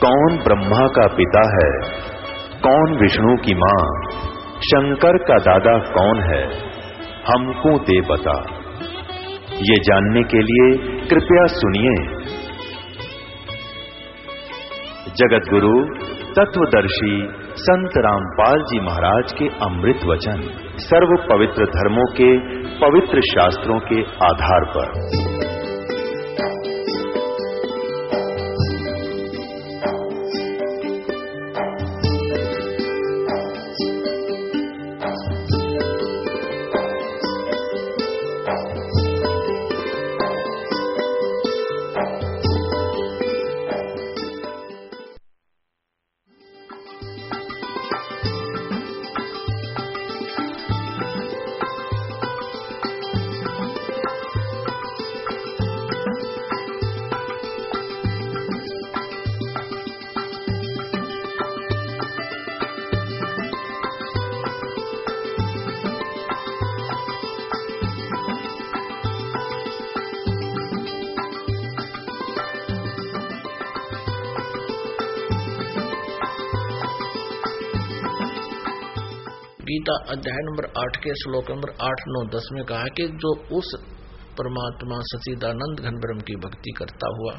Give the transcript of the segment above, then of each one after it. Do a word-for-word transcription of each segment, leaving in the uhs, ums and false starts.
कौन ब्रह्मा का पिता है, कौन विष्णु की मां, शंकर का दादा कौन है, हमको दे बता। ये जानने के लिए कृपया सुनिए। जगत गुरु तत्वदर्शी संत रामपाल जी महाराज के अमृत वचन सर्व पवित्र धर्मों के पवित्र शास्त्रों के आधार पर। गीता अध्याय नंबर आठ के श्लोक नंबर आठ नौ दस में कहा कि जो उस परमात्मा सच्चिदानंद घन ब्रह्म की भक्ति करता हुआ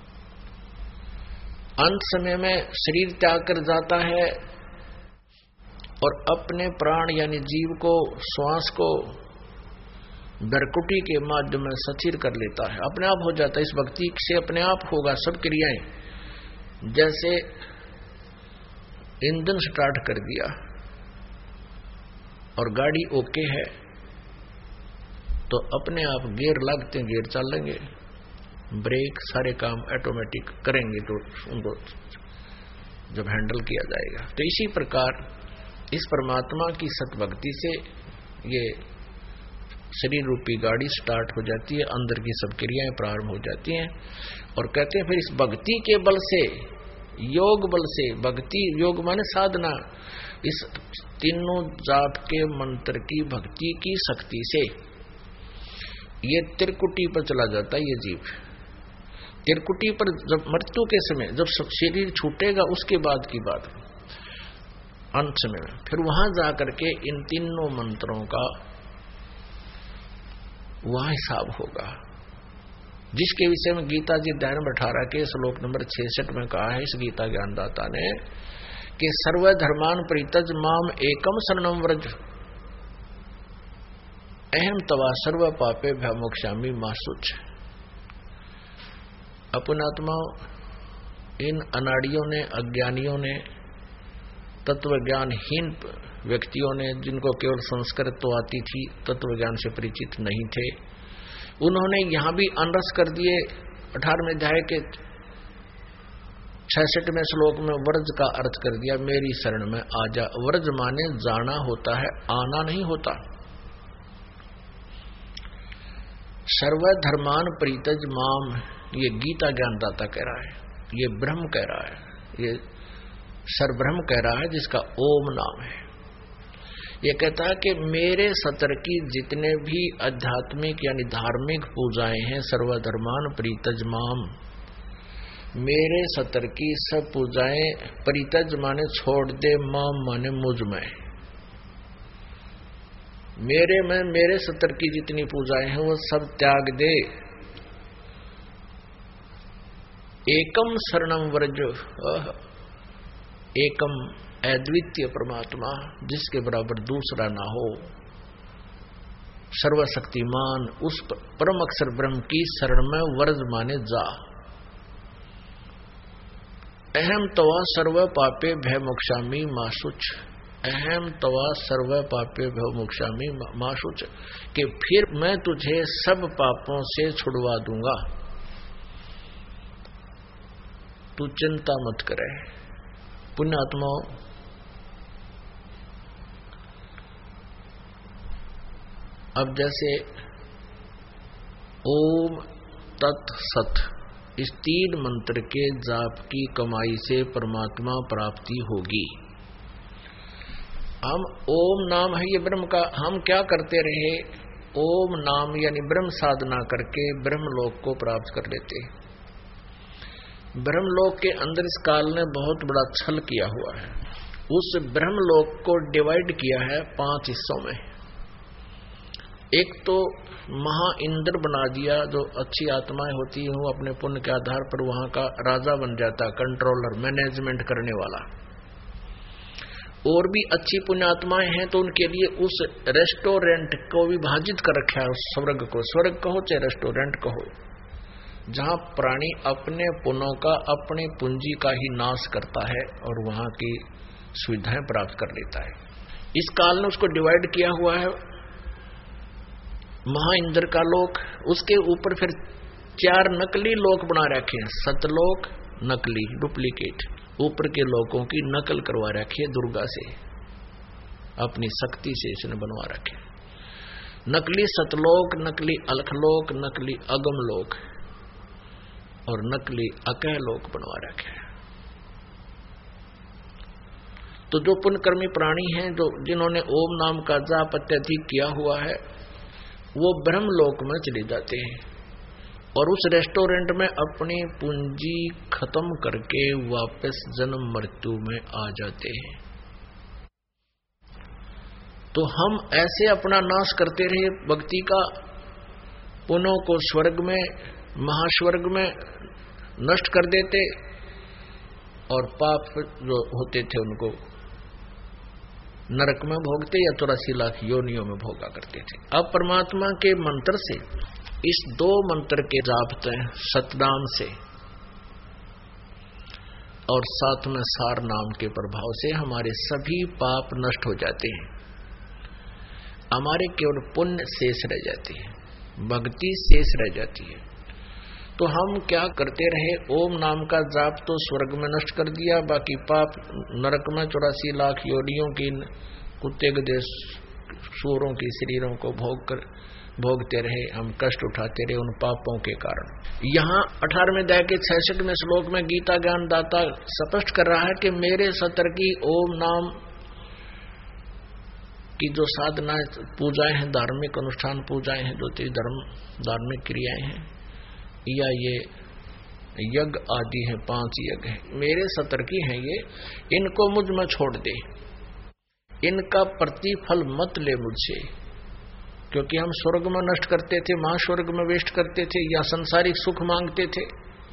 अंत समय में शरीर त्याग कर जाता है और अपने प्राण यानी जीव को, श्वास को बरकुटी के माध्यम में सचिर कर लेता है, अपने आप हो जाता है। इस भक्ति से अपने आप होगा सब क्रियाएं। जैसे इंजन स्टार्ट कर दिया और गाड़ी ओके है तो अपने आप गियर लगते हैं, गियर चलेंगे, ब्रेक, सारे काम ऑटोमेटिक करेंगे तो उनको जब हैंडल किया जाएगा। तो इसी प्रकार इस परमात्मा की सतभक्ति से ये शरीर रूपी गाड़ी स्टार्ट हो जाती है, अंदर की सब क्रियाएं प्रारंभ हो जाती हैं। और कहते हैं फिर इस भक्ति के बल से, योग बल से, भक्ति योग माने साधना, इस तीनों जाप के मंत्र की भक्ति की शक्ति से ये त्रिकुटी पर चला जाता है। ये जीव त्रिकुटी पर जब मृत्यु के समय जब शरीर छूटेगा उसके बाद की बात, अंत में फिर वहां जाकर के इन तीनों मंत्रों का वहां हिसाब होगा, जिसके विषय में गीता जी अध्याय नंबर अठारह के श्लोक नंबर छियासठ में कहा है इस गीता ज्ञानदाता ने कि सर्व धर्मान परित्यज माम एकम शरणम व्रज अहम तवा सर्व पापे भयमोक्षामि मासुच। अपनात्मा इन अनाड़ियों ने, अज्ञानियों ने, तत्व ज्ञानहीन व्यक्तियों ने, जिनको केवल संस्कृत तो आती थी, तत्व ज्ञान से परिचित नहीं थे, उन्होंने यहां भी अनरस कर दिए। अठारहवें अध्याय के छियासठवें श्लोक में व्रज का अर्थ कर दिया, मेरी शरण में आ जा। व्रज माने जाना होता है, आना नहीं होता। सर्व धर्मान परित्यज माम, ये गीता ज्ञानदाता कह रहा है, ये ब्रह्म कह रहा है, ये सर्वब्रह्म कह रहा है जिसका ओम नाम है। ये कहता है कि मेरे सतर की जितने भी आध्यात्मिक यानी धार्मिक पूजाएं हैं, सर्वधर्मान परित्यज माम, मेरे सतर की सब पूजाएं, परित्यज माने छोड़ दे, माम माने मुझ में, मेरे में मेरे सतर की जितनी पूजाएं हैं वो सब त्याग दे। एकम शरणम व्रज, एकम अद्वितीय परमात्मा जिसके बराबर दूसरा ना हो, सर्वशक्तिमान उस परम अक्षर ब्रह्म की शरण में व्रज माने जा। अहम तवा सर्व पापे भय मोक्षामि मासुच, अहम तवा सर्व पापे भय मोक्षामि मासुच, कि फिर मैं तुझे सब पापों से छुड़वा दूंगा, तू चिंता मत करे। पुण्यात्माओं, अब जैसे ओम तत् सत इस तीन मंत्र के जाप की कमाई से परमात्मा प्राप्ति होगी। हम ओम नाम है ये ब्रह्म का, हम क्या करते रहे, ओम नाम यानी ब्रह्म साधना करके ब्रह्म लोक को प्राप्त कर लेते। ब्रह्मलोक के अंदर इस काल ने बहुत बड़ा छल किया हुआ है। उस ब्रह्मलोक को डिवाइड किया है पांच हिस्सों में। एक तो महा इंद्र बना दिया, जो अच्छी आत्माएं होती हैं वो अपने पुण्य के आधार पर वहां का राजा बन जाता, कंट्रोलर, मैनेजमेंट करने वाला। और भी अच्छी पुण्यात्माएं हैं तो उनके लिए उस रेस्टोरेंट को विभाजित कर रखा है, उस स्वर्ग को। स्वर्ग कहो चाहे रेस्टोरेंट कहो, जहां प्राणी अपने पुण्यों का, अपनी पूंजी का ही नाश करता है और वहां की सुविधाएं प्राप्त कर लेता है। इस काल ने उसको डिवाइड किया हुआ है। महा इंद्र का लोक, उसके ऊपर फिर चार नकली लोक बना रखे हैं। सतलोक नकली, डुप्लीकेट, ऊपर के लोकों की नकल करवा रखी है दुर्गा से, अपनी शक्ति से इसने बनवा रखे। नकली सतलोक, नकली अलखलोक, नकली अगमलोक और नकली अकहलोक बनवा रखे हैं। तो जो पुण्यकर्मी प्राणी हैं, जो जिन्होंने ओम नाम का जाप अत्यधिक किया हुआ है, वो ब्रह्मलोक में चले जाते हैं और उस रेस्टोरेंट में अपनी पूंजी खत्म करके वापस जन्म मृत्यु में आ जाते हैं। तो हम ऐसे अपना नाश करते रहे भक्ति का, पुण्यों को स्वर्ग में, महास्वर्ग में नष्ट कर देते और पाप जो होते थे उनको नरक में भोगते या चौरासी लाख योनियों में भोगा करते थे। अब परमात्मा के मंत्र से, इस दो मंत्र के जापते सतनाम से और साथ में सार नाम के प्रभाव से हमारे सभी पाप नष्ट हो जाते हैं। हमारे केवल पुण्य शेष रह जाती है, भक्ति शेष रह जाती है। तो हम क्या करते रहे, ओम नाम का जाप तो स्वर्ग में नष्ट कर दिया, बाकी पाप नरक में चौरासी लाख योनियों की, कुत्ते गधे सूरों की शरीरों को भोग कर भोगते रहे, हम कष्ट उठाते रहे उन पापों के कारण। यहाँ अठारहवें अध्याय के छियासठवें श्लोक में गीता ज्ञान दाता स्पष्ट कर रहा है कि मेरे सतर की ओम नाम की जो साधना पूजाएं हैं, धार्मिक अनुष्ठान पूजाएं हैं, जो धर्म धार्मिक क्रियाएं हैं या ये यज्ञ आदि है, पांच यज्ञ है, मेरे सतर्की हैं ये, इनको मुझ में छोड़ दे, इनका प्रतिफल मत ले मुझसे। क्योंकि हम स्वर्ग में नष्ट करते थे, महास्वर्ग में वेस्ट करते थे या संसारिक सुख मांगते थे,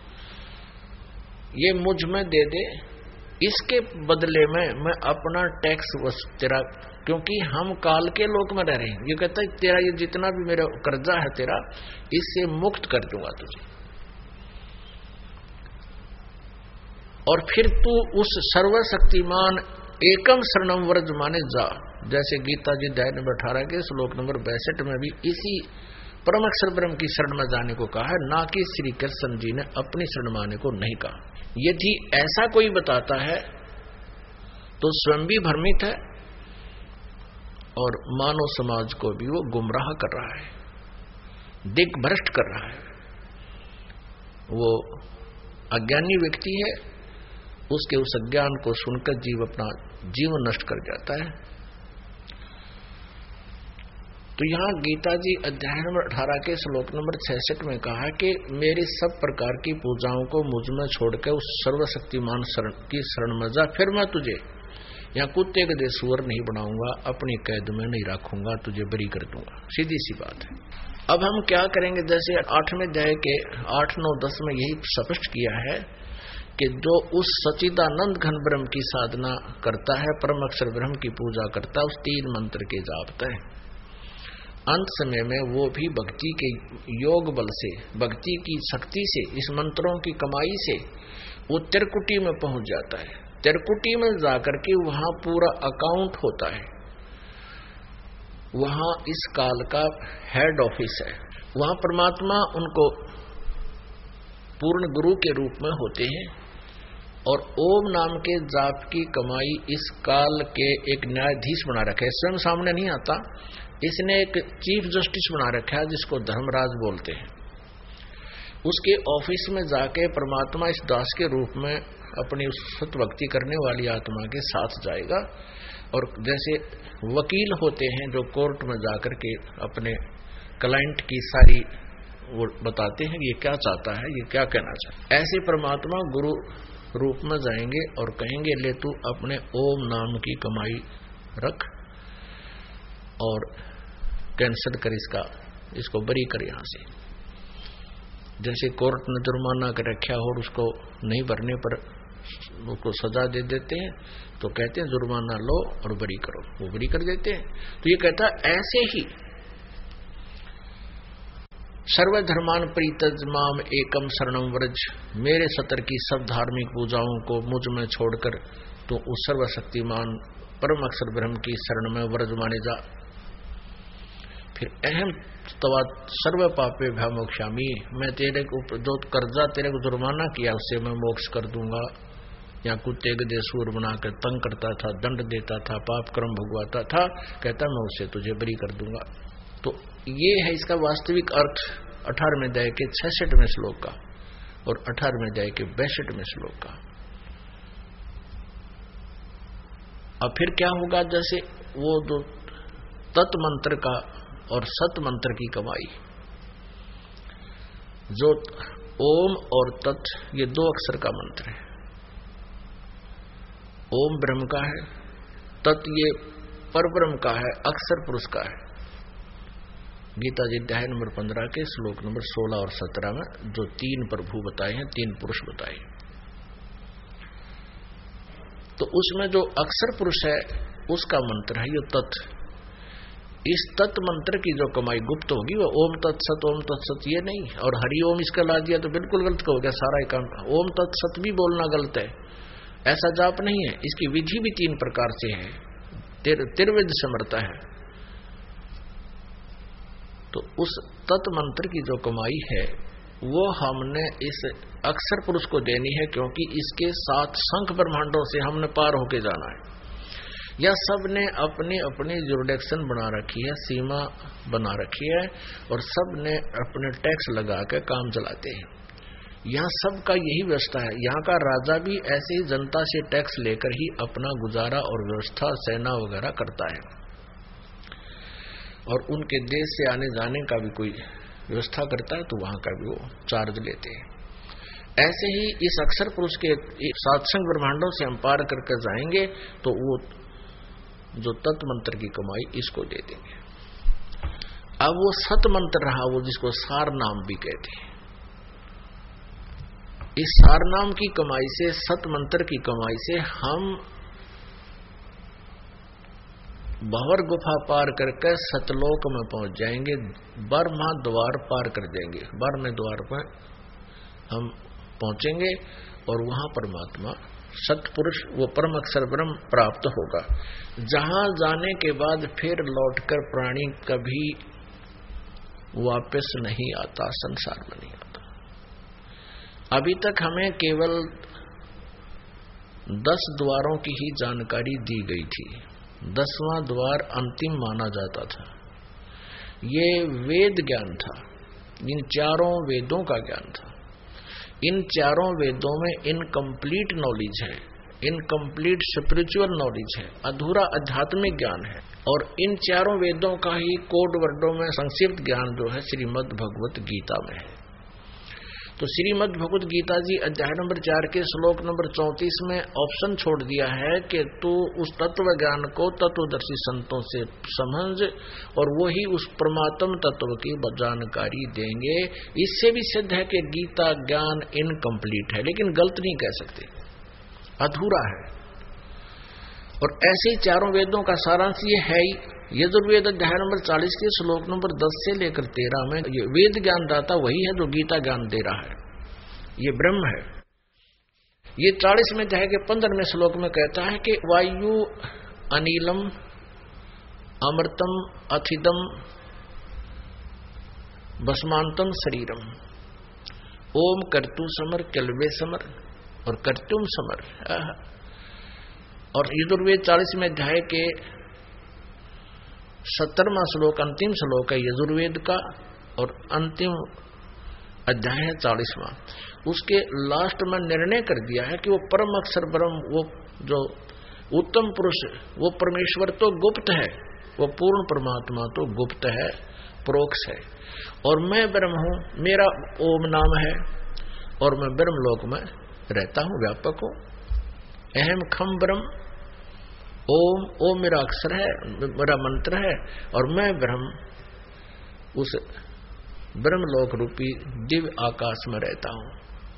ये मुझ में दे दे, इसके बदले में मैं अपना टैक्स वस तेरा, क्योंकि हम काल के लोक में रह रहे हैं। ये कहता है तेरा ये जितना भी मेरा कर्जा है तेरा, इससे मुक्त कर दूंगा तुझे, और फिर तू उस सर्वशक्तिमान एकम शरणम व्रज माने जा। जैसे गीता जी अध्याय नंबर अठारह के श्लोक नंबर बैसठ में भी इसी परम अक्षर ब्रह्म की शरण में जाने को कहा है, ना कि श्री कृष्ण जी ने अपनी शरण में आने को नहीं कहा। यदि ऐसा कोई बताता है तो स्वयं भी भ्रमित है और मानव समाज को भी वो गुमराह कर रहा है, दिग्भ्रष्ट कर रहा है। वो अज्ञानी व्यक्ति है, उसके उस अज्ञान को सुनकर जीव अपना जीवन नष्ट कर जाता है। तो यहाँ गीता जी अध्याय नंबर अठारह के श्लोक नंबर छियासठ में कहा कि मेरी सब प्रकार की पूजाओं को मुझ में छोड़कर उस सर्वशक्तिमान शरण की शरण में जा, फिर मैं तुझे यहाँ कुत्ते गधे सुअर नहीं बनाऊंगा, अपनी कैद में नहीं रखूंगा, तुझे बरी कर दूंगा। सीधी सी बात है। अब हम क्या करेंगे, जैसे आठवें अध्याय के आठ नौ दस में यही स्पष्ट किया है कि जो उस सच्चिदानंद घन ब्रह्म की साधना करता है, परम अक्षर ब्रह्म की पूजा करता है, उस तीन मंत्र के जापता है, अंत समय में वो भी भक्ति के योग बल से, भक्ति की शक्ति से, इस मंत्रों की कमाई से वो त्रिकुटी में पहुंच जाता है। त्रिकुटी में जाकर के वहां पूरा अकाउंट होता है, वहां इस काल का हेड ऑफिस है, वहां परमात्मा उनको पूर्ण गुरु के रूप में होते हैं और ओम नाम के जाप की कमाई इस काल के एक न्यायाधीश बना रखा है। स्वयं सामने नहीं आता, इसने एक चीफ जस्टिस बना रखा है जिसको धर्मराज बोलते हैं। उसके ऑफिस में जाके परमात्मा इस दास के रूप में अपनी उस सत भक्ति करने वाली आत्मा के साथ जाएगा और जैसे वकील होते हैं जो कोर्ट में जाकर के अपने क्लाइंट की सारी वो बताते हैं कि ये क्या चाहता है, ये क्या कहना चाहता है। ऐसे परमात्मा गुरु रूप में जाएंगे और कहेंगे ले तू अपने ओम नाम की कमाई रख और कैंसिल कर इसका, इसको बरी कर यहां से। जैसे कोर्ट ने जुर्माना कर रखा हो और उसको नहीं भरने पर उसको सजा दे देते हैं, तो कहते हैं जुर्माना लो और बरी करो, वो बरी कर देते हैं। तो ये कहता ऐसे ही सर्वधर्मान परित्यज माम एकम शरणम व्रज, मेरे सतर की सब धार्मिक पूजाओं को मुझ में छोड़कर तो उस सर्वशक्तिमान परम अक्षर ब्रह्म की शरण में व्रज माने जा। फिर अहम तवा सर्व पापे भयमोक्षामी, मैं तेरे को जो कर्जा तेरे को जुर्माना किया उससे मैं मोक्ष कर दूंगा। या कुत्ते गधे सूर बनाकर तंग करता था, दंड देता था, पाप कर्म भुगवाता था, कहता मैं उससे तुझे बरी कर दूंगा। तो ये है इसका वास्तविक अर्थ अठारहवें अध्याय के छियासठवें श्लोक का और अठारहवें अध्याय के बासठवें श्लोक का। अब फिर क्या होगा, जैसे वो दो तत् मंत्र का और सत मंत्र की कमाई, जो ओम और तत् ये दो अक्षर का मंत्र है। ओम ब्रह्म का है, तत् ये परब्रह्म का है, अक्षर पुरुष का है। गीता जी अध्याय नंबर पंद्रह के श्लोक नंबर सोलह और सत्रह में जो तीन प्रभु बताए हैं, तीन पुरुष बताए, तो उसमें जो अक्षर पुरुष है उसका मंत्र है ये तत्। इस तत् मंत्र की जो कमाई गुप्त होगी वो ओम तत्सत ओम तत्सत ये नहीं, और हरि ओम इसका ला दिया तो बिल्कुल गलत हो गया सारा ही काम। ओम तत्सत भी बोलना गलत है, ऐसा जाप नहीं है। इसकी विधि भी तीन प्रकार से है, तिर, तिरविध समर्था है। तो उस तत् मंत्र की जो कमाई है वो हमने इस अक्षर पुरुष को देनी है, क्योंकि इसके साथ शंख ब्रह्मांडों से हमने पार होके जाना है। या सब ने अपनी अपनी जुरिडिक्शन बना रखी है, सीमा बना रखी है, और सब ने अपने टैक्स लगा के काम चलाते हैं। यहाँ सबका यही व्यवस्था है। यहाँ का राजा भी ऐसे ही जनता से टैक्स लेकर ही अपना गुजारा और व्यवस्था सेना वगैरह करता है, और उनके देश से आने जाने का भी कोई व्यवस्था करता है तो वहां का भी वो चार्ज लेते हैं। ऐसे ही इस अक्षर पुरुष के सात्संग ब्रह्मांडों से हम पार करके जाएंगे तो वो जो तत् मंत्र की कमाई इसको दे देंगे। अब वो सत मंत्र रहा, वो जिसको सार नाम भी कहते हैं, इस सार नाम की कमाई से, सत मंत्र की कमाई से हम भंवर गुफा पार करके सतलोक में पहुंच जाएंगे, ब्रह्मा द्वार पार कर देंगे, ब्रह्म द्वार पर हम पहुंचेंगे और वहां परमात्मा सतपुरुष वो परम अक्षर ब्रह्म प्राप्त होगा, जहां जाने के बाद फिर लौटकर प्राणी कभी वापस नहीं आता, संसार में नहीं आता। अभी तक हमें केवल दस द्वारों की ही जानकारी दी गई थी। दसवां द्वार अंतिम माना जाता था। ये वेद ज्ञान था, इन चारों वेदों का ज्ञान था। इन चारों वेदों में इनकम्प्लीट नॉलेज है, इनकम्प्लीट स्पिरिचुअल नॉलेज है, अधूरा आध्यात्मिक ज्ञान है। और इन चारों वेदों का ही कोड वर्डों में संक्षिप्त ज्ञान जो है श्रीमद् भगवत गीता में है। तो श्रीमद् भगवत गीता जी अध्याय नंबर चार के श्लोक नंबर चौंतीस में ऑप्शन छोड़ दिया है कि तू उस तत्व ज्ञान को तत्वदर्शी संतों से समझ और वही उस परमात्म तत्व की जानकारी देंगे। इससे भी सिद्ध है कि गीता ज्ञान इनकम्प्लीट है, लेकिन गलत नहीं कह सकते, अधूरा है। और ऐसे ही चारों वेदों का सारांश ये है ही। यजुर्वेद अध्याय नंबर चालीस के श्लोक नंबर दस से लेकर तेरह में ये वेद ज्ञान दाता वही है जो गीता ज्ञान दे रहा है, ये ब्रह्म है। ये चालीस में अध्याय के पंद्रहवें श्लोक में कहता है कि वायु अनिलम अमृतम अथिदम भस्मांतम शरीरम ओम कर्तु समर कल्वे समर और कर्तुम समर। और यजुर्वेद चालीस में अध्याय के सत्तरवां श्लोक अंतिम श्लोक है यजुर्वेद का, और अंतिम अध्याय है चालीसवां। उसके लास्ट में निर्णय कर दिया है कि वो परम अक्षर ब्रह्म, वो जो उत्तम पुरुष, वो परमेश्वर तो गुप्त है, वो पूर्ण परमात्मा तो गुप्त है, प्रोक्ष है। और मैं ब्रह्म हूं, मेरा ओम नाम है और मैं ब्रह्म लोक में रहता हूं, व्यापक हूं। अहम खम ब्रह्म, ओम ओम मेरा अक्षर है, मेरा मंत्र है और मैं ब्रह्म उस ब्रह्मलोक रूपी दिव्य आकाश में रहता हूं।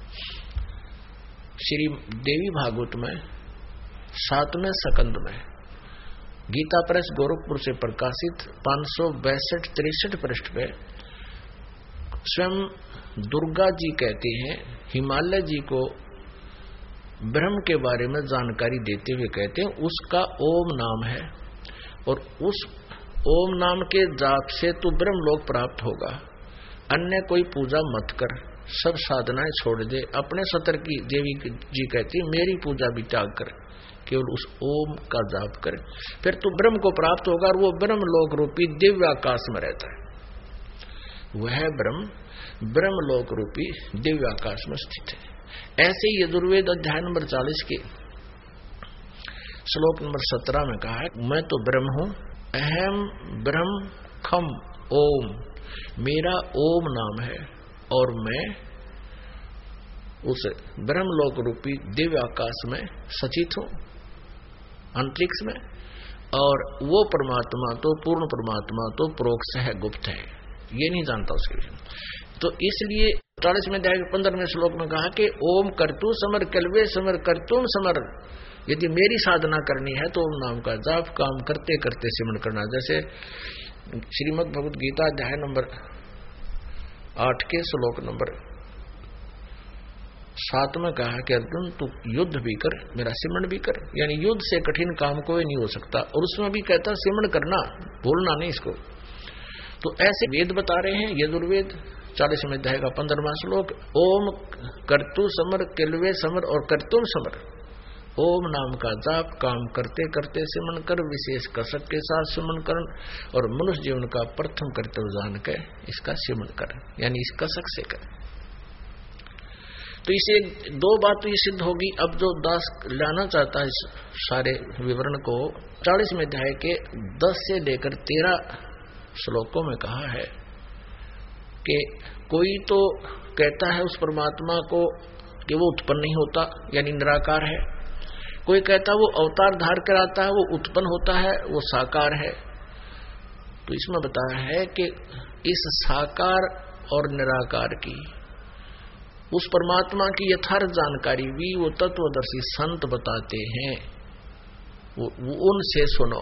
श्री देवी भागवत में सातवें सकंद में गीता प्रेस गोरखपुर से प्रकाशित पांच सौ बैसठ तिरसठ पृष्ठ पे स्वयं दुर्गा जी कहती हैं, हिमालय जी को ब्रह्म के बारे में जानकारी देते हुए कहते हैं उसका ओम नाम है और उस ओम नाम के जाप से तू ब्रह्म लोक प्राप्त होगा। अन्य कोई पूजा मत कर, सब साधनाएं छोड़ दे, अपने सतर की देवी जी कहती मेरी पूजा भी त्याग कर, केवल उस ओम का जाप कर, फिर तू ब्रह्म को प्राप्त होगा और वो ब्रह्म लोक रूपी दिव्य आकाश में रहता है। वह ब्रह्म ब्रह्म लोक रूपी दिव्य आकाश में स्थित है। ऐसे ही यजुर्वेद अध्याय नंबर चालीस के श्लोक नंबर सत्रह में कहा है, मैं तो ब्रह्म हूं, अहम ब्रह्म खम ओम, मेरा ओम नाम है और मैं उस ब्रह्मलोक रूपी दिव्य आकाश में सचित हूं, अंतरिक्ष में। और वो परमात्मा तो पूर्ण परमात्मा तो प्रोक्ष है, गुप्त है, ये नहीं जानता उसके विषय। तो इसलिए चालीस में अध्याय के पंद्रहवें श्लोक में कहा कि ओम करतु समर कलवे समर करतुम समर, यदि मेरी साधना करनी है तो ओम नाम का जाप काम करते करते सिमरण करना। जैसे श्रीमद् भगवद गीता अध्याय नंबर आठ के श्लोक नंबर सात में कहा कि अर्जुन तू युद्ध भी कर, मेरा सिमरण भी कर, यानी युद्ध से कठिन काम कोई नहीं हो सकता। और उसमें भी कहता सिमरण करना, भूलना नहीं इसको। तो ऐसे वेद बता रहे हैं, यजुर्वेद चालीसवें अध्याय का पंद्रहवां श्लोक, ओम कर्तु समर किलवे समर और कर्तुम समर, ओम नाम का जाप काम करते करते सिमरण कर, विशेष कसक के साथ सिमरण कर और मनुष्य जीवन का प्रथम कर्तव्य जान के इसका सिमरण कर, यानी इस कसक से कर। तो इसे दो बात तो ये सिद्ध होगी। अब जो दास लाना चाहता है इस सारे विवरण को, चालीसवें अध्याय के दस से लेकर तेरह श्लोकों में कहा है कि कोई तो कहता है उस परमात्मा को कि वो उत्पन्न नहीं होता, यानी निराकार है। कोई कहता है वो अवतार धार कर आता है, वो उत्पन्न होता है, वो साकार है। तो इसमें बताया है कि इस साकार और निराकार की, उस परमात्मा की यथार्थ जानकारी भी वो तत्वदर्शी संत बताते हैं, वो, वो उनसे सुनो।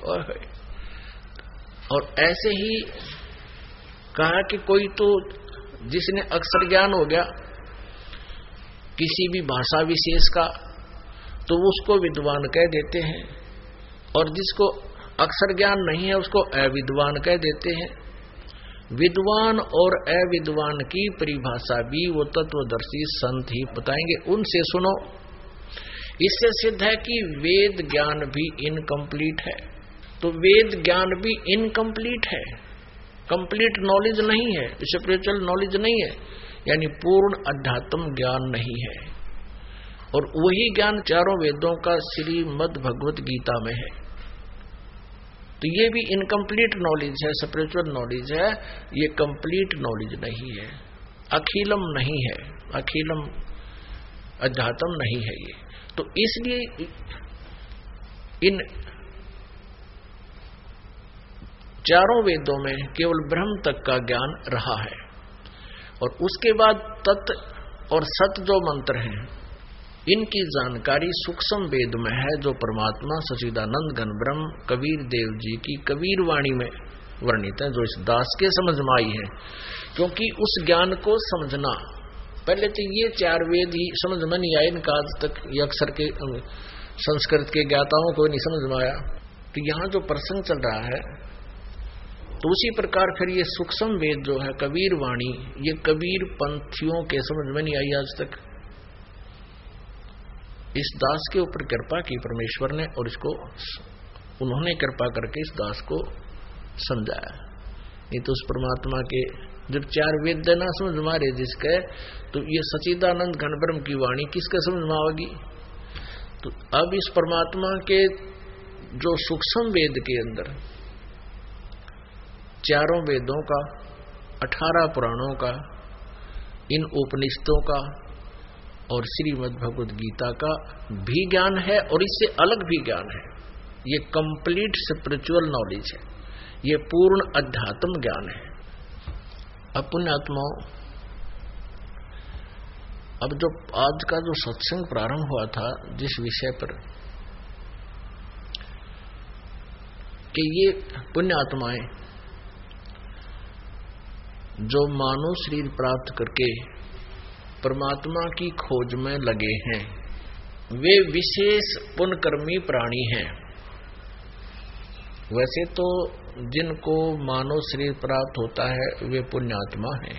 और ऐसे ही कहा कि कोई तो जिसने अक्षर ज्ञान हो गया किसी भी भाषा विशेष का, तो उसको विद्वान कह देते हैं, और जिसको अक्षर ज्ञान नहीं है उसको अविद्वान कह देते हैं। विद्वान और अविद्वान की परिभाषा भी वो तत्वदर्शी संत ही बताएंगे, उनसे सुनो। इससे सिद्ध है कि वेद ज्ञान भी इनकम्प्लीट है। तो वेद ज्ञान भी इनकम्प्लीट है, कंप्लीट नॉलेज नहीं है, स्पिरिचुअल नॉलेज नहीं है, यानी पूर्ण अध्यात्म ज्ञान नहीं है। और वही ज्ञान चारों वेदों का श्रीमद् भगवत गीता में है। तो ये भी इनकम्प्लीट नॉलेज है, स्पिरिचुअल नॉलेज है, ये कंप्लीट नॉलेज नहीं है, अखिलम नहीं है, अखिलम अध्यात्म नहीं है ये। तो इसलिए इन चारों वेदों में केवल ब्रह्म तक का ज्ञान रहा है, और उसके बाद तत् और सत जो मंत्र हैं इनकी जानकारी सूक्ष्म वेद में है, जो परमात्मा सच्चिदानंद घन ब्रह्म कबीर देव जी की कबीर वाणी में वर्णित है, जो इस दास के समझ में आई है। क्योंकि उस ज्ञान को समझना, पहले तो ये चार वेद ही समझ में नहीं आए, इनका आज तक ये अक्षर के संस्कृत के ज्ञाताओं को नहीं समझ में आया। तो यहाँ जो प्रसंग चल रहा है, तो उसी प्रकार फिर ये सूक्ष्म वेद जो है कबीर वाणी, ये कबीर पंथियों के समझ में नहीं आई आज तक। इस दास के ऊपर कृपा की परमेश्वर ने, और इसको उन्होंने कृपा करके इस दास को समझाया। नहीं तो उस परमात्मा के जब चार वेद देना समझ मारे जिसके, तो ये सच्चिदानंद घन ब्रह्म की वाणी किसके समझ में आवेगी। तो अब इस परमात्मा के जो सूक्ष्म वेद के अंदर चारों वेदों का अठारह पुराणों का, इन उपनिषदों का और श्रीमद् भगवद गीता का भी ज्ञान है और इससे अलग भी ज्ञान है। ये कंप्लीट स्पिरिचुअल नॉलेज है, ये पूर्ण अध्यात्म ज्ञान है। अब पुण्यात्माओं, अब जो आज का जो सत्संग प्रारंभ हुआ था जिस विषय पर कि ये पुण्यात्माएं जो मानव शरीर प्राप्त करके परमात्मा की खोज में लगे हैं, वे विशेष पुण्यकर्मी प्राणी हैं। वैसे तो जिनको मानव शरीर प्राप्त होता है वे पुण्यात्मा हैं।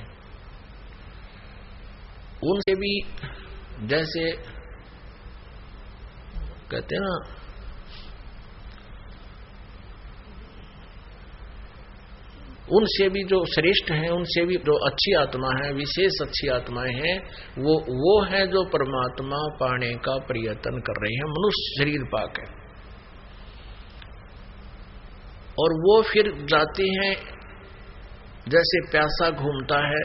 उनसे भी जैसे कहते हैं ना, उनसे भी जो श्रेष्ठ हैं, उनसे भी जो अच्छी आत्मा है, विशेष अच्छी आत्माएं हैं, वो वो है जो परमात्मा पाने का प्रयत्न कर रहे हैं, मनुष्य शरीर पाकर। और वो फिर जाते हैं जैसे प्यासा घूमता है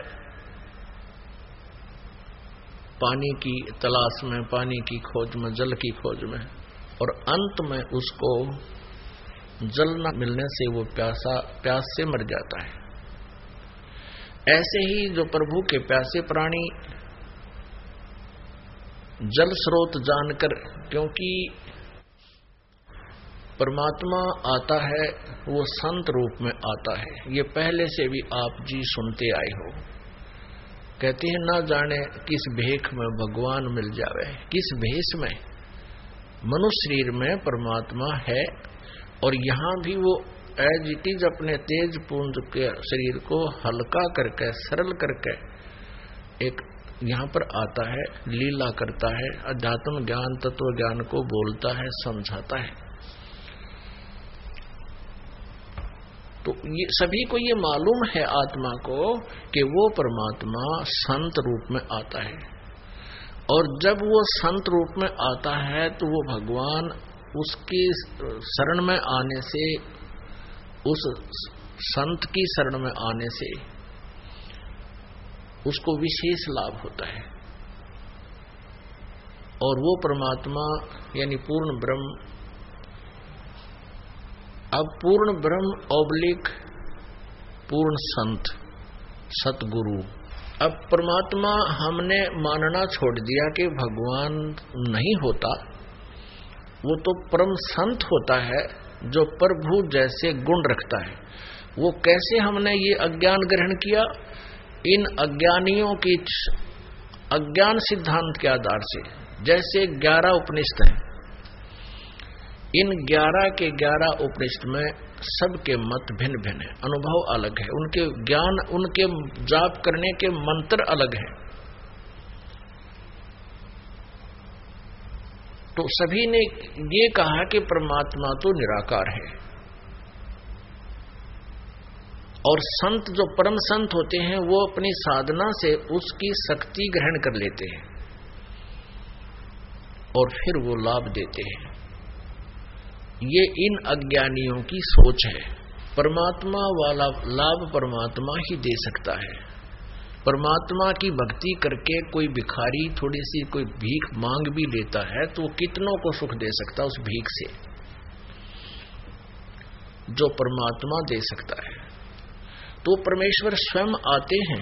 पानी की तलाश में, पानी की खोज में, जल की खोज में, और अंत में उसको जल न मिलने से वो प्यासा प्यास से मर जाता है। ऐसे ही जो प्रभु के प्यासे प्राणी जल स्रोत जानकर, क्योंकि परमात्मा आता है वो संत रूप में आता है, ये पहले से भी आप जी सुनते आए हो। कहते हैं ना जाने किस भेख में भगवान मिल जावे, किस भेष में। मनुष्य शरीर में परमात्मा है और यहां भी वो एज इट इज अपने तेज पुंज के शरीर को हल्का करके, सरल करके एक यहां पर आता है, लीला करता है, अध्यात्म ज्ञान, तत्व ज्ञान को बोलता है, समझाता है। तो ये सभी को ये मालूम है आत्मा को कि वो परमात्मा संत रूप में आता है, और जब वो संत रूप में आता है तो वो भगवान उसकी शरण में आने से, उस संत की शरण में आने से उसको विशेष लाभ होता है। और वो परमात्मा यानी पूर्ण ब्रह्म, अब पूर्ण ब्रह्म ऑब्लिक पूर्ण संत, सतगुरु। अब परमात्मा हमने मानना छोड़ दिया कि भगवान नहीं होता, वो तो परम संत होता है जो प्रभु जैसे गुण रखता है। वो कैसे हमने ये अज्ञान ग्रहण किया? इन अज्ञानियों की अज्ञान सिद्धांत के आधार से। जैसे ग्यारह उपनिषद हैं, इन ग्यारह के ग्यारह उपनिषद में सबके मत भिन्न भिन्न है, अनुभव अलग है, उनके ज्ञान, उनके जाप करने के मंत्र अलग हैं। तो सभी ने ये कहा कि परमात्मा तो निराकार है, और संत जो परम संत होते हैं वो अपनी साधना से उसकी शक्ति ग्रहण कर लेते हैं और फिर वो लाभ देते हैं। ये इन अज्ञानियों की सोच है। परमात्मा वाला लाभ परमात्मा ही दे सकता है। परमात्मा की भक्ति करके कोई भिखारी थोड़ी सी कोई भीख मांग भी लेता है तो कितनों को सुख दे सकता उस भीख से, जो परमात्मा दे सकता है। तो परमेश्वर स्वयं आते हैं,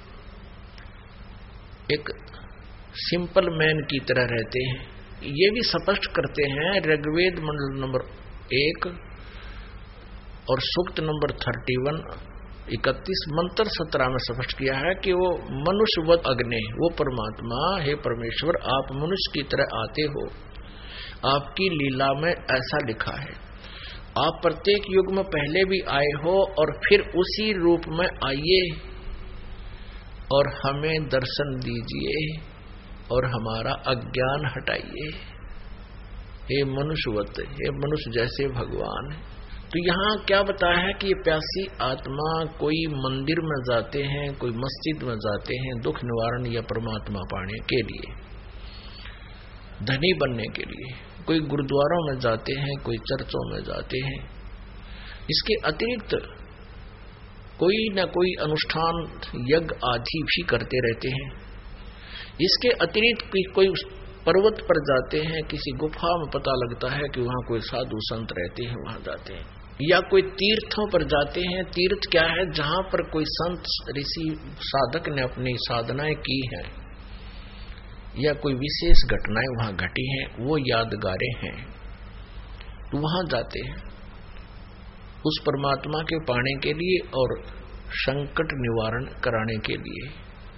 एक सिंपल मैन की तरह रहते हैं। ये भी स्पष्ट करते हैं ऋग्वेद मंडल नंबर एक और सूक्त नंबर थर्टी वन इकतीस मंत्र सत्रह में स्पष्ट किया है कि वो मनुष्यवत अग्नि, वो परमात्मा, हे परमेश्वर आप मनुष्य की तरह आते हो, आपकी लीला में ऐसा लिखा है। आप प्रत्येक युग में पहले भी आए हो और फिर उसी रूप में आइए और हमें दर्शन दीजिए और हमारा अज्ञान हटाइए। हे मनुष्यवत, हे मनुष्य जैसे भगवान। तो यहाँ क्या बताया है कि ये प्यासी आत्मा कोई मंदिर में जाते हैं, कोई मस्जिद में जाते हैं दुख निवारण या परमात्मा पाने के लिए, धनी बनने के लिए, कोई गुरुद्वारों में जाते हैं, कोई चर्चों में जाते हैं। इसके अतिरिक्त कोई न कोई अनुष्ठान यज्ञ आदि भी करते रहते हैं। इसके अतिरिक्त कोई पर्वत पर जाते हैं, किसी गुफा में पता लगता है कि वहां कोई साधु संत रहते हैं, वहां जाते हैं, या कोई तीर्थों पर जाते हैं। तीर्थ क्या है? जहां पर कोई संत ऋषि साधक ने अपनी साधनाएं की हैं या कोई विशेष घटनाएं वहां घटी हैं, वो यादगारें हैं, तो वहां जाते हैं उस परमात्मा के पाने के लिए और संकट निवारण कराने के लिए।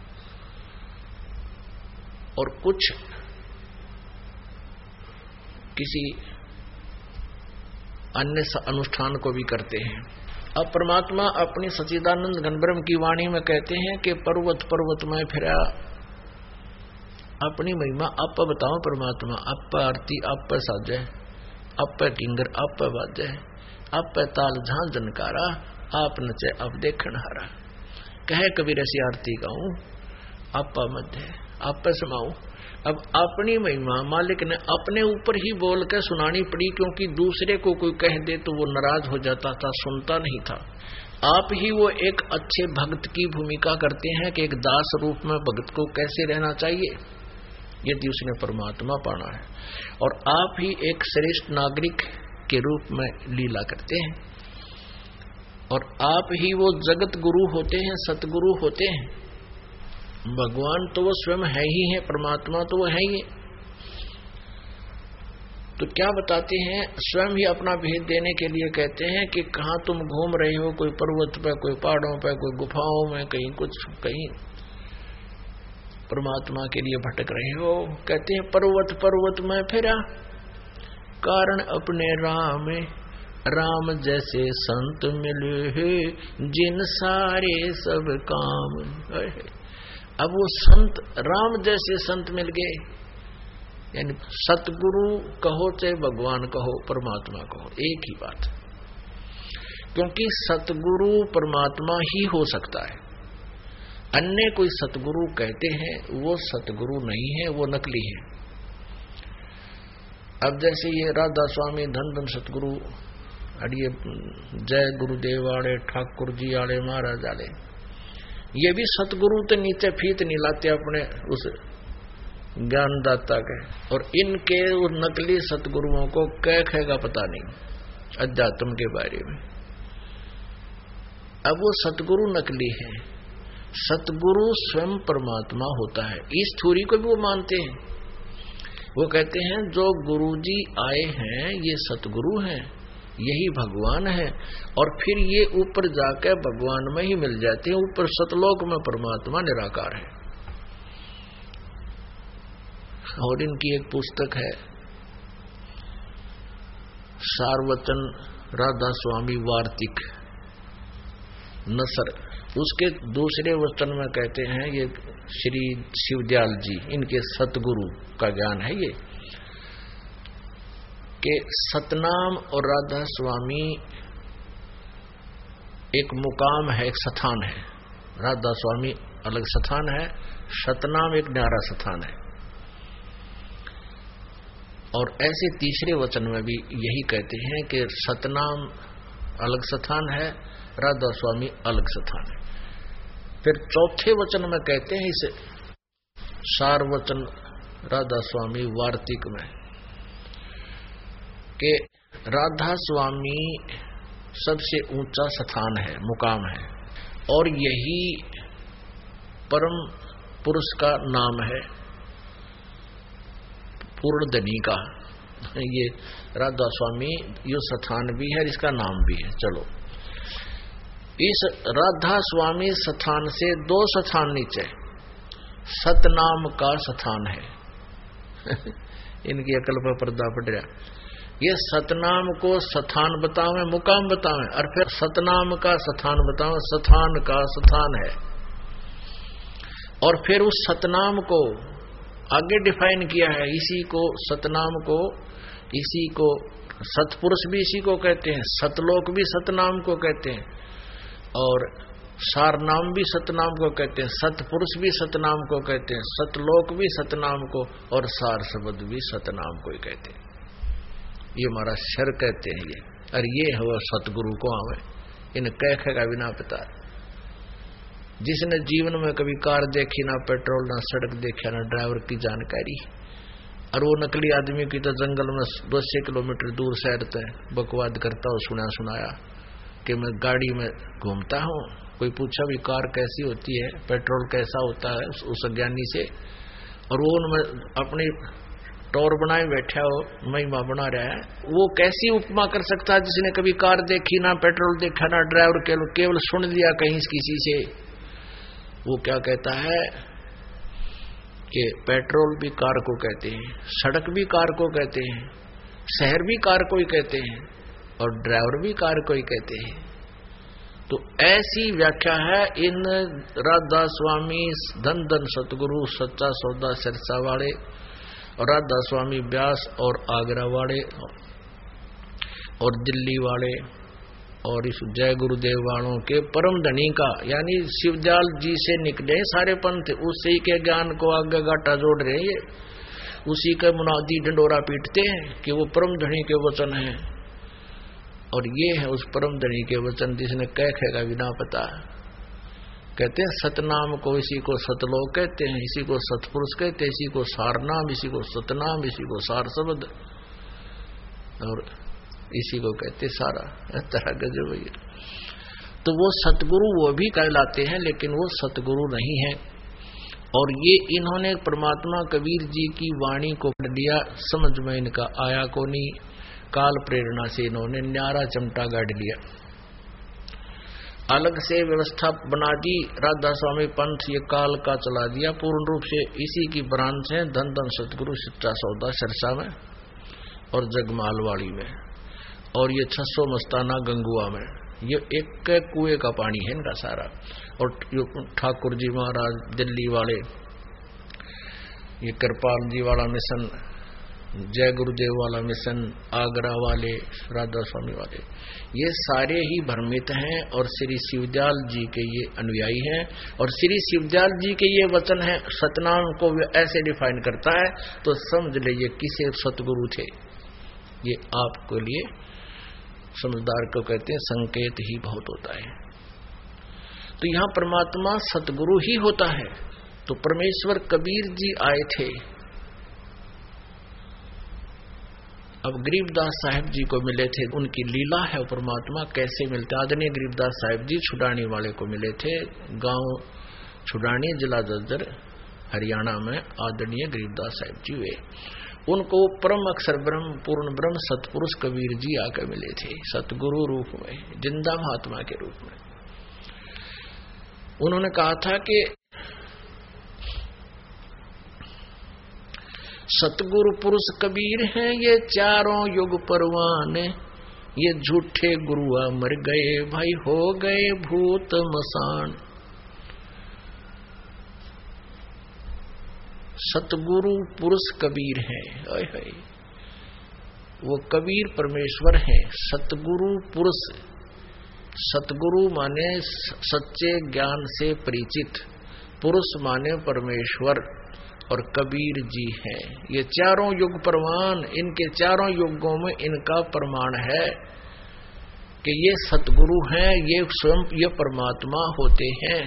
और कुछ किसी अन्य अनुष्ठान को भी करते हैं। अब परमात्मा अपनी सच्चिदानंद घन ब्रह्म की वाणी में कहते हैं कि पर्वत पर्वत में फिरा, अपनी महिमा आप बताओ परमात्मा, आप आरती आप साजे, आप किंगर आप बाजे, आप ताल जहां जनकारा, आप नचे अब देखन हारा। कहे कबीर ऐसी आरती गाऊं, आप मध्य आप समाऊं। अब अपनी महिमा मालिक ने अपने ऊपर ही बोल कर सुनानी पड़ी, क्योंकि दूसरे को कोई कह दे तो वो नाराज हो जाता था, सुनता नहीं था। आप ही वो एक अच्छे भक्त की भूमिका करते हैं कि एक दास रूप में भक्त को कैसे रहना चाहिए यदि उसने परमात्मा पाना है, और आप ही एक श्रेष्ठ नागरिक के रूप में लीला करते हैं, और आप ही वो जगत गुरु होते हैं, सतगुरु होते हैं। भगवान तो वो स्वयं है ही है, परमात्मा तो वो है ही। तो क्या बताते हैं? स्वयं ही अपना भेद देने के लिए कहते हैं कि कहां तुम घूम रहे हो, कोई पर्वत पे, कोई पहाड़ों पे, कोई गुफाओं में, कहीं कुछ, कहीं परमात्मा के लिए भटक रहे हो। कहते हैं पर्वत पर्वत में फिरा, कारण अपने राम राम जैसे संत मिले, जिन सारे सब काम। अब वो संत राम जैसे संत मिल गए, यानी सतगुरु कहो चाहे भगवान कहो परमात्मा कहो एक ही बात, क्योंकि सतगुरु परमात्मा ही हो सकता है। अन्य कोई सतगुरु कहते हैं वो सतगुरु नहीं है, वो नकली है। अब जैसे ये राधा स्वामी धन धन सतगुरु अड़िए जय गुरुदेव आड़े ठाकुर जी आड़े महाराज आड़े, ये भी सतगुरु तो नीचे फीत नहीं लाते अपने उस ज्ञानदाता के, और इनके उस नकली सतगुरुओं को क्या कहेगा पता नहीं अध्यात्म के बारे में। अब वो सतगुरु नकली है, सतगुरु स्वयं परमात्मा होता है। इस थ्योरी को भी वो मानते हैं। वो कहते हैं जो गुरुजी आए हैं ये सतगुरु हैं, यही भगवान है, और फिर ये ऊपर जाकर भगवान में ही मिल जाते हैं। ऊपर सतलोक में परमात्मा निराकार है। और इनकी एक पुस्तक है सारवचन राधा स्वामी वार्तिक नसर, उसके दूसरे वचन में कहते हैं, ये श्री शिवदयाल जी इनके सतगुरु का ज्ञान है ये, कि सतनाम और राधा स्वामी एक मुकाम है, एक स्थान है। राधा स्वामी अलग स्थान है, सतनाम एक न्यारा स्थान है। और ऐसे तीसरे वचन में भी यही कहते हैं कि सतनाम अलग स्थान है, राधा स्वामी अलग स्थान है। फिर चौथे वचन में कहते हैं इसे सारवचन राधा स्वामी वार्तिक में कि राधा स्वामी सबसे ऊंचा स्थान है, मुकाम है, और यही परम पुरुष का नाम है, पूर्ण धनी का। ये राधा स्वामी यो स्थान भी है, इसका नाम भी है। चलो, इस राधा स्वामी स्थान से दो स्थान नीचे सतनाम का स्थान है। इनकी अकल पर पर्दा पड़ रहा। ये सतनाम को स्थान बतावे, मुकाम बतावे, और फिर सतनाम का स्थान बतावे, स्थान का स्थान है। और फिर उस सतनाम को आगे डिफाइन किया है, इसी को सतनाम को, इसी को सतपुरुष भी इसी को कहते हैं, सतलोक भी सतनाम को कहते हैं, और सारनाम भी सतनाम को कहते हैं, सतपुरुष भी सतनाम को कहते हैं, सतलोक भी सतनाम को, और सार शब्द भी सतनाम को ही कहते हैं। ये हमारा शर कहते हैं ये, और ये हो सतगुरु को हमें इन कह का बिना पता। जिसने जीवन में कभी कार देखी ना, पेट्रोल ना, सड़क देखा ना, ड्राइवर की जानकारी, और वो नकली आदमी की तो जंगल में दो सौ किलोमीटर दूर शहर तक बकवाद करता हो, सुना सुनाया कि मैं गाड़ी में घूमता हूँ। कोई पूछा भी कार कैसी होती है, पेट्रोल कैसा होता है उस अज्ञानी से, और वो उनमें अपनी टोर बनाए बैठा हो, महिमा बना रहा है। वो कैसी उपमा कर सकता है जिसने कभी कार देखी ना, पेट्रोल देखा ना, ड्राइवर केवल केवल सुन लिया कहीं किसी से। वो क्या कहता है कि पेट्रोल भी कार को कहते हैं, सड़क भी कार को कहते हैं, शहर भी कार को ही कहते हैं, और ड्राइवर भी कार को ही कहते हैं। तो ऐसी व्याख्या है इन राधा स्वामी धन धन सतगुरु सच्चा सौदा सिरसा वाले, और राधा स्वामी व्यास और आगरा वाले और दिल्ली वाले और इस जय गुरुदेव वालों के परम धनी का, यानी शिवदयाल जी से निकले सारे पंथ, उसी के ज्ञान को आगे गाटा जोड़ रहे हैं, उसी का मुनादी डंडोरा पीटते हैं कि वो परम धनी के वचन हैं। और ये है उस परम धनी के वचन जिसने कह खेगा बिना पता। कहते हैं सतनाम को इसी को सतलोक कहते हैं, इसी को सतपुरुष कहते हैं, इसी को सारनाम, इसी को सतनाम, इसी को सार शब्द, और इसी को कहते सारा तरह गजब है। तो वो सतगुरु वो भी कहलाते हैं, लेकिन वो सतगुरु नहीं है। और ये इन्होंने परमात्मा कबीर जी की वाणी को पढ़ लिया, समझ में इनका आया को नहीं, काल प्रेरणा से इन्होंने न्यारा चमटा गाड़ लिया, अलग से व्यवस्था बना दी। राधा स्वामी पंथ ये काल का चला दिया पूर्ण रूप से। इसी की ब्रांच है धन धन सतगुरु सच्चा सौदा सिरसा में और जगमालवाड़ी में, और ये छह सौ मस्ताना गंगुआ में। ये एक कुएं का पानी है इनका सारा। और ठाकुर जी महाराज दिल्ली वाले, ये कृपाल जी वाला मिशन, जय गुरुदेव वाला मिशन, आगरा वाले, राधा स्वामी वाले, ये सारे ही भ्रमित हैं और श्री शिवदयाल जी के ये अनुयायी हैं। और श्री शिवदयाल जी के ये वचन है, सतनाम को ऐसे डिफाइन करता है तो समझ लीजिए किसे सतगुरु थे। ये आपके लिए समझदार को कहते हैं, संकेत ही बहुत होता है। तो यहां परमात्मा सतगुरु ही होता है। तो परमेश्वर कबीर जी आए थे, अब गरीबदास साहिब जी को मिले थे, उनकी लीला है परमात्मा कैसे मिलते। आदरणीय गरीबदास साहिब जी छुड़ानी वाले को मिले थे, गांव छुड़ानी जिला जज्जर हरियाणा में आदरणीय गरीबदास साहिब जी हुए। उनको परम अक्षर ब्रह्म पूर्ण ब्रह्म सतपुरुष कबीर जी आकर मिले थे, सतगुरु रूप में, जिंदा महात्मा के रूप में। उन्होंने कहा था कि सतगुरु पुरुष कबीर हैं ये चारों युग परवान, ये झूठे गुरुआ मर गए भाई हो गए भूत मसान। सतगुरु पुरुष कबीर हैं, हाय हाय, वो कबीर परमेश्वर हैं। सतगुरु पुरुष, सतगुरु माने सच्चे ज्ञान से परिचित, पुरुष माने परमेश्वर, और कबीर जी हैं ये चारों युग परवान। इनके चारों युगों में इनका प्रमाण है कि ये सतगुरु हैं, ये स्वयं ये परमात्मा होते हैं।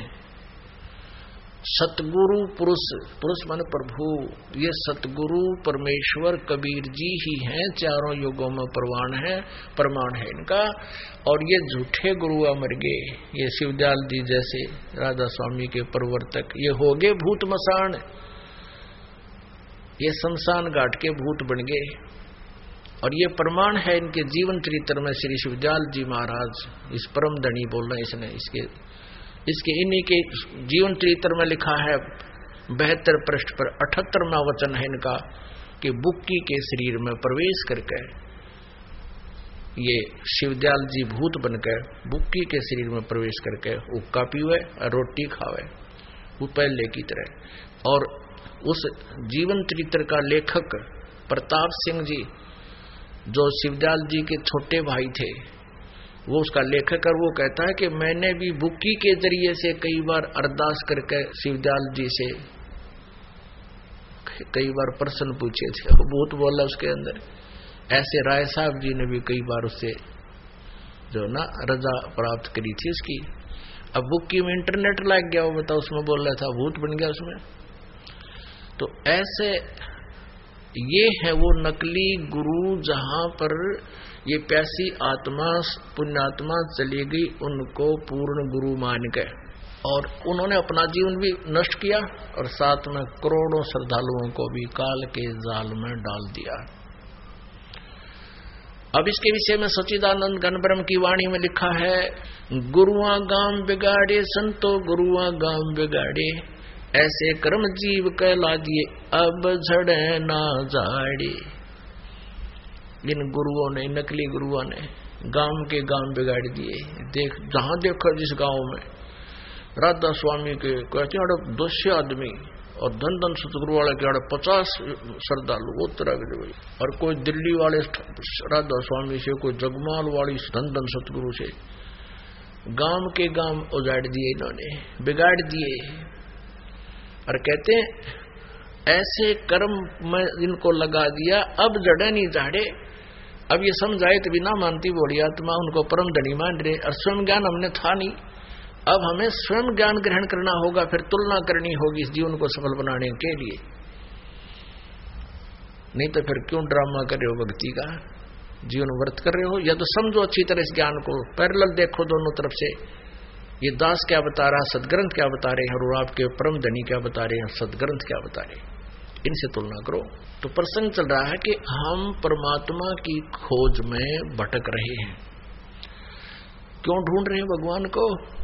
सतगुरु पुरुष, पुरुष माने प्रभु, ये सतगुरु परमेश्वर कबीर जी ही हैं, चारों युगों में प्रमाण है, प्रमाण है इनका। और ये झूठे गुरु अमर गए, ये शिवदयाल जी जैसे राधा स्वामी के प्रवर्तक, ये हो गए भूत मसान, ये शमशान घाट के भूत बन गए। और ये प्रमाण है इनके जीवन चरित्र में। श्री शिवदयाल जी महाराज इस परम धनी बोल रहे हैं, इसने इसके इसके इन्हीं के जीवन चरित्र में लिखा है, बहत्तर पृष्ठ पर अठहत्तरवां वचन है इनका कि बुक्की के शरीर में प्रवेश करके ये शिवदयाल जी भूत बनकर बुक्की के शरीर में प्रवेश करके हुक्का पीवे और रोटी खावे, वो पहले की तरह। और उस जीवन चरित्र का लेखक प्रताप सिंह जी, जो शिवदयाल जी के छोटे भाई थे, वो उसका लेखक, और वो कहता है कि मैंने भी बुक्की के जरिए से कई बार अरदास करके शिवदयाल जी से कई बार प्रश्न पूछे थे, वो बहुत बोला उसके अंदर। ऐसे राय साहब जी ने भी कई बार उससे जो ना रजा प्राप्त करी थी उसकी। अब बुक्की में इंटरनेट लग गया, वो बताओ, उसमें बोल रहा था, भूत बन गया उसमें। तो ऐसे ये है वो नकली गुरु, जहां पर ये प्यासी आत्मा पुण्यात्मा चली गई, उनको पूर्ण गुरु मान के, और उन्होंने अपना जीवन भी नष्ट किया और साथ में करोड़ों श्रद्धालुओं को भी काल के जाल में डाल दिया। अब इसके विषय में सच्चिदानंद घन ब्रह्म की वाणी में लिखा है, गुरुआ गाम बिगाड़े संतो गुरुआ गाम बिगाड़े, ऐसे कर्म जीव कहला दिए अब झड़े ना झाड़े। इन गुरुओं ने, नकली गुरुओं ने गांव के गांव बिगाड़ दिए। देख, जहां देखो जिस गांव में राधा स्वामी के कहते हैं दो सौ आदमी और धन धन सतगुरु वाले के आड़े पचास श्रद्धालु, वो तरह के, और कोई दिल्ली वाले राधा स्वामी से, कोई जगमाल वाली धन धन सतगुरु से, गांव के गांव उजाड़ दिए इन्होंने, बिगाड़ दिए। और कहते हैं ऐसे कर्म में इनको लगा दिया अब जड़े नहीं झाड़े। अब ये समझाए तो भी ना मानती बोली आत्मा, उनको परम धनी मान रहे, और स्वयं ज्ञान हमने था नहीं। अब हमें स्वयं ज्ञान ग्रहण करना होगा, फिर तुलना करनी होगी इस जीवन को सफल बनाने के लिए। नहीं तो फिर क्यों ड्रामा कर रहे हो भक्ति का, जीवन व्रत कर रहे हो? या तो समझो अच्छी तरह इस ज्ञान को, पैरेलल देखो दोनों तरफ से, ये दास क्या बता रहा, सदग्रंथ क्या बता रहे हैं, और आपके परम धनी क्या बता रहे हैं, सदग्रंथ क्या बता रहे हैं, इनसे तुलना करो। तो प्रसंग चल रहा है कि हम परमात्मा की खोज में भटक रहे हैं। क्यों ढूंढ रहे हैं भगवान को?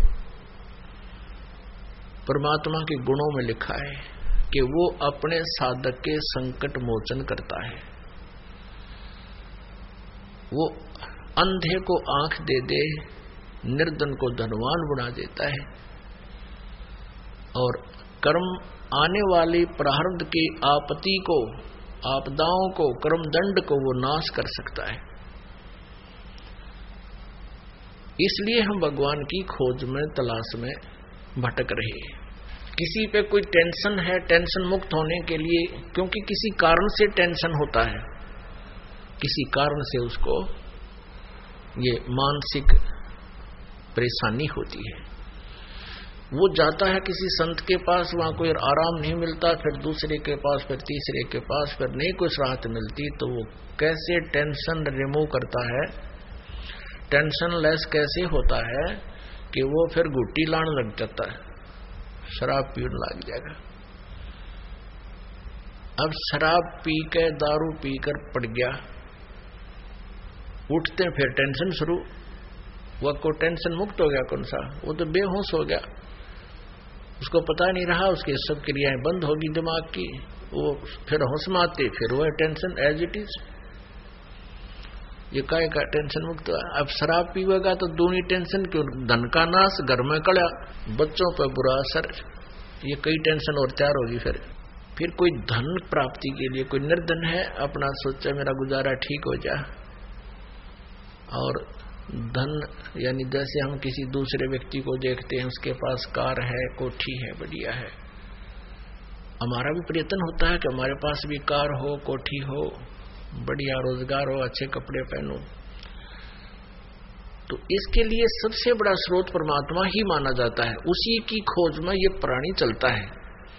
परमात्मा के गुणों में लिखा है कि वो अपने साधक के संकट मोचन करता है। वो अंधे को आंख दे दे, निर्धन को धनवान बना देता है, और कर्म आने वाली प्रारब्ध की आपत्ति को, आपदाओं को, कर्म दंड को वो नाश कर सकता है। इसलिए हम भगवान की खोज में, तलाश में भटक रहे हैं। किसी पे कोई टेंशन है, टेंशन मुक्त होने के लिए, क्योंकि किसी कारण से टेंशन होता है, किसी कारण से उसको ये मानसिक परेशानी होती है। वो जाता है किसी संत के पास, वहां कोई आराम नहीं मिलता, फिर दूसरे के पास, फिर तीसरे के पास, फिर नहीं कुछ राहत मिलती, तो वो कैसे टेंशन रिमूव करता है, टेंशन लेस कैसे होता है कि वो फिर गुट्टी लाने लग जाता है, शराब पीने लग जाएगा। अब शराब पी के, दारू पीकर पड़ गया, उठते फिर टेंशन शुरू, वह को टेंशन मुक्त हो गया कौन सा? वो तो बेहोश हो गया, उसको पता नहीं रहा, उसकी सब क्रियाएं बंद होगी दिमाग की, वो फिर होश में आते, फिर वो टेंशन एज इट इज। ये काय का टेंशन मुक्त हुआ। अब शराब पीवेगा तो दूनी टेंशन क्यों? धन का नाश, घर में कड़ा, बच्चों पर बुरा असर, ये कई टेंशन और तैयार होगी। फिर फिर कोई धन प्राप्ति के लिए, कोई निर्धन है, अपना सोचा मेरा गुजारा ठीक हो जाए, और धन यानी जैसे हम किसी दूसरे व्यक्ति को देखते हैं, उसके पास कार है, कोठी है, बढ़िया है, हमारा भी प्रयत्न होता है कि हमारे पास भी कार हो, कोठी हो, बढ़िया रोजगार हो, अच्छे कपड़े पहनो। तो इसके लिए सबसे बड़ा स्रोत परमात्मा ही माना जाता है, उसी की खोज में ये प्राणी चलता है।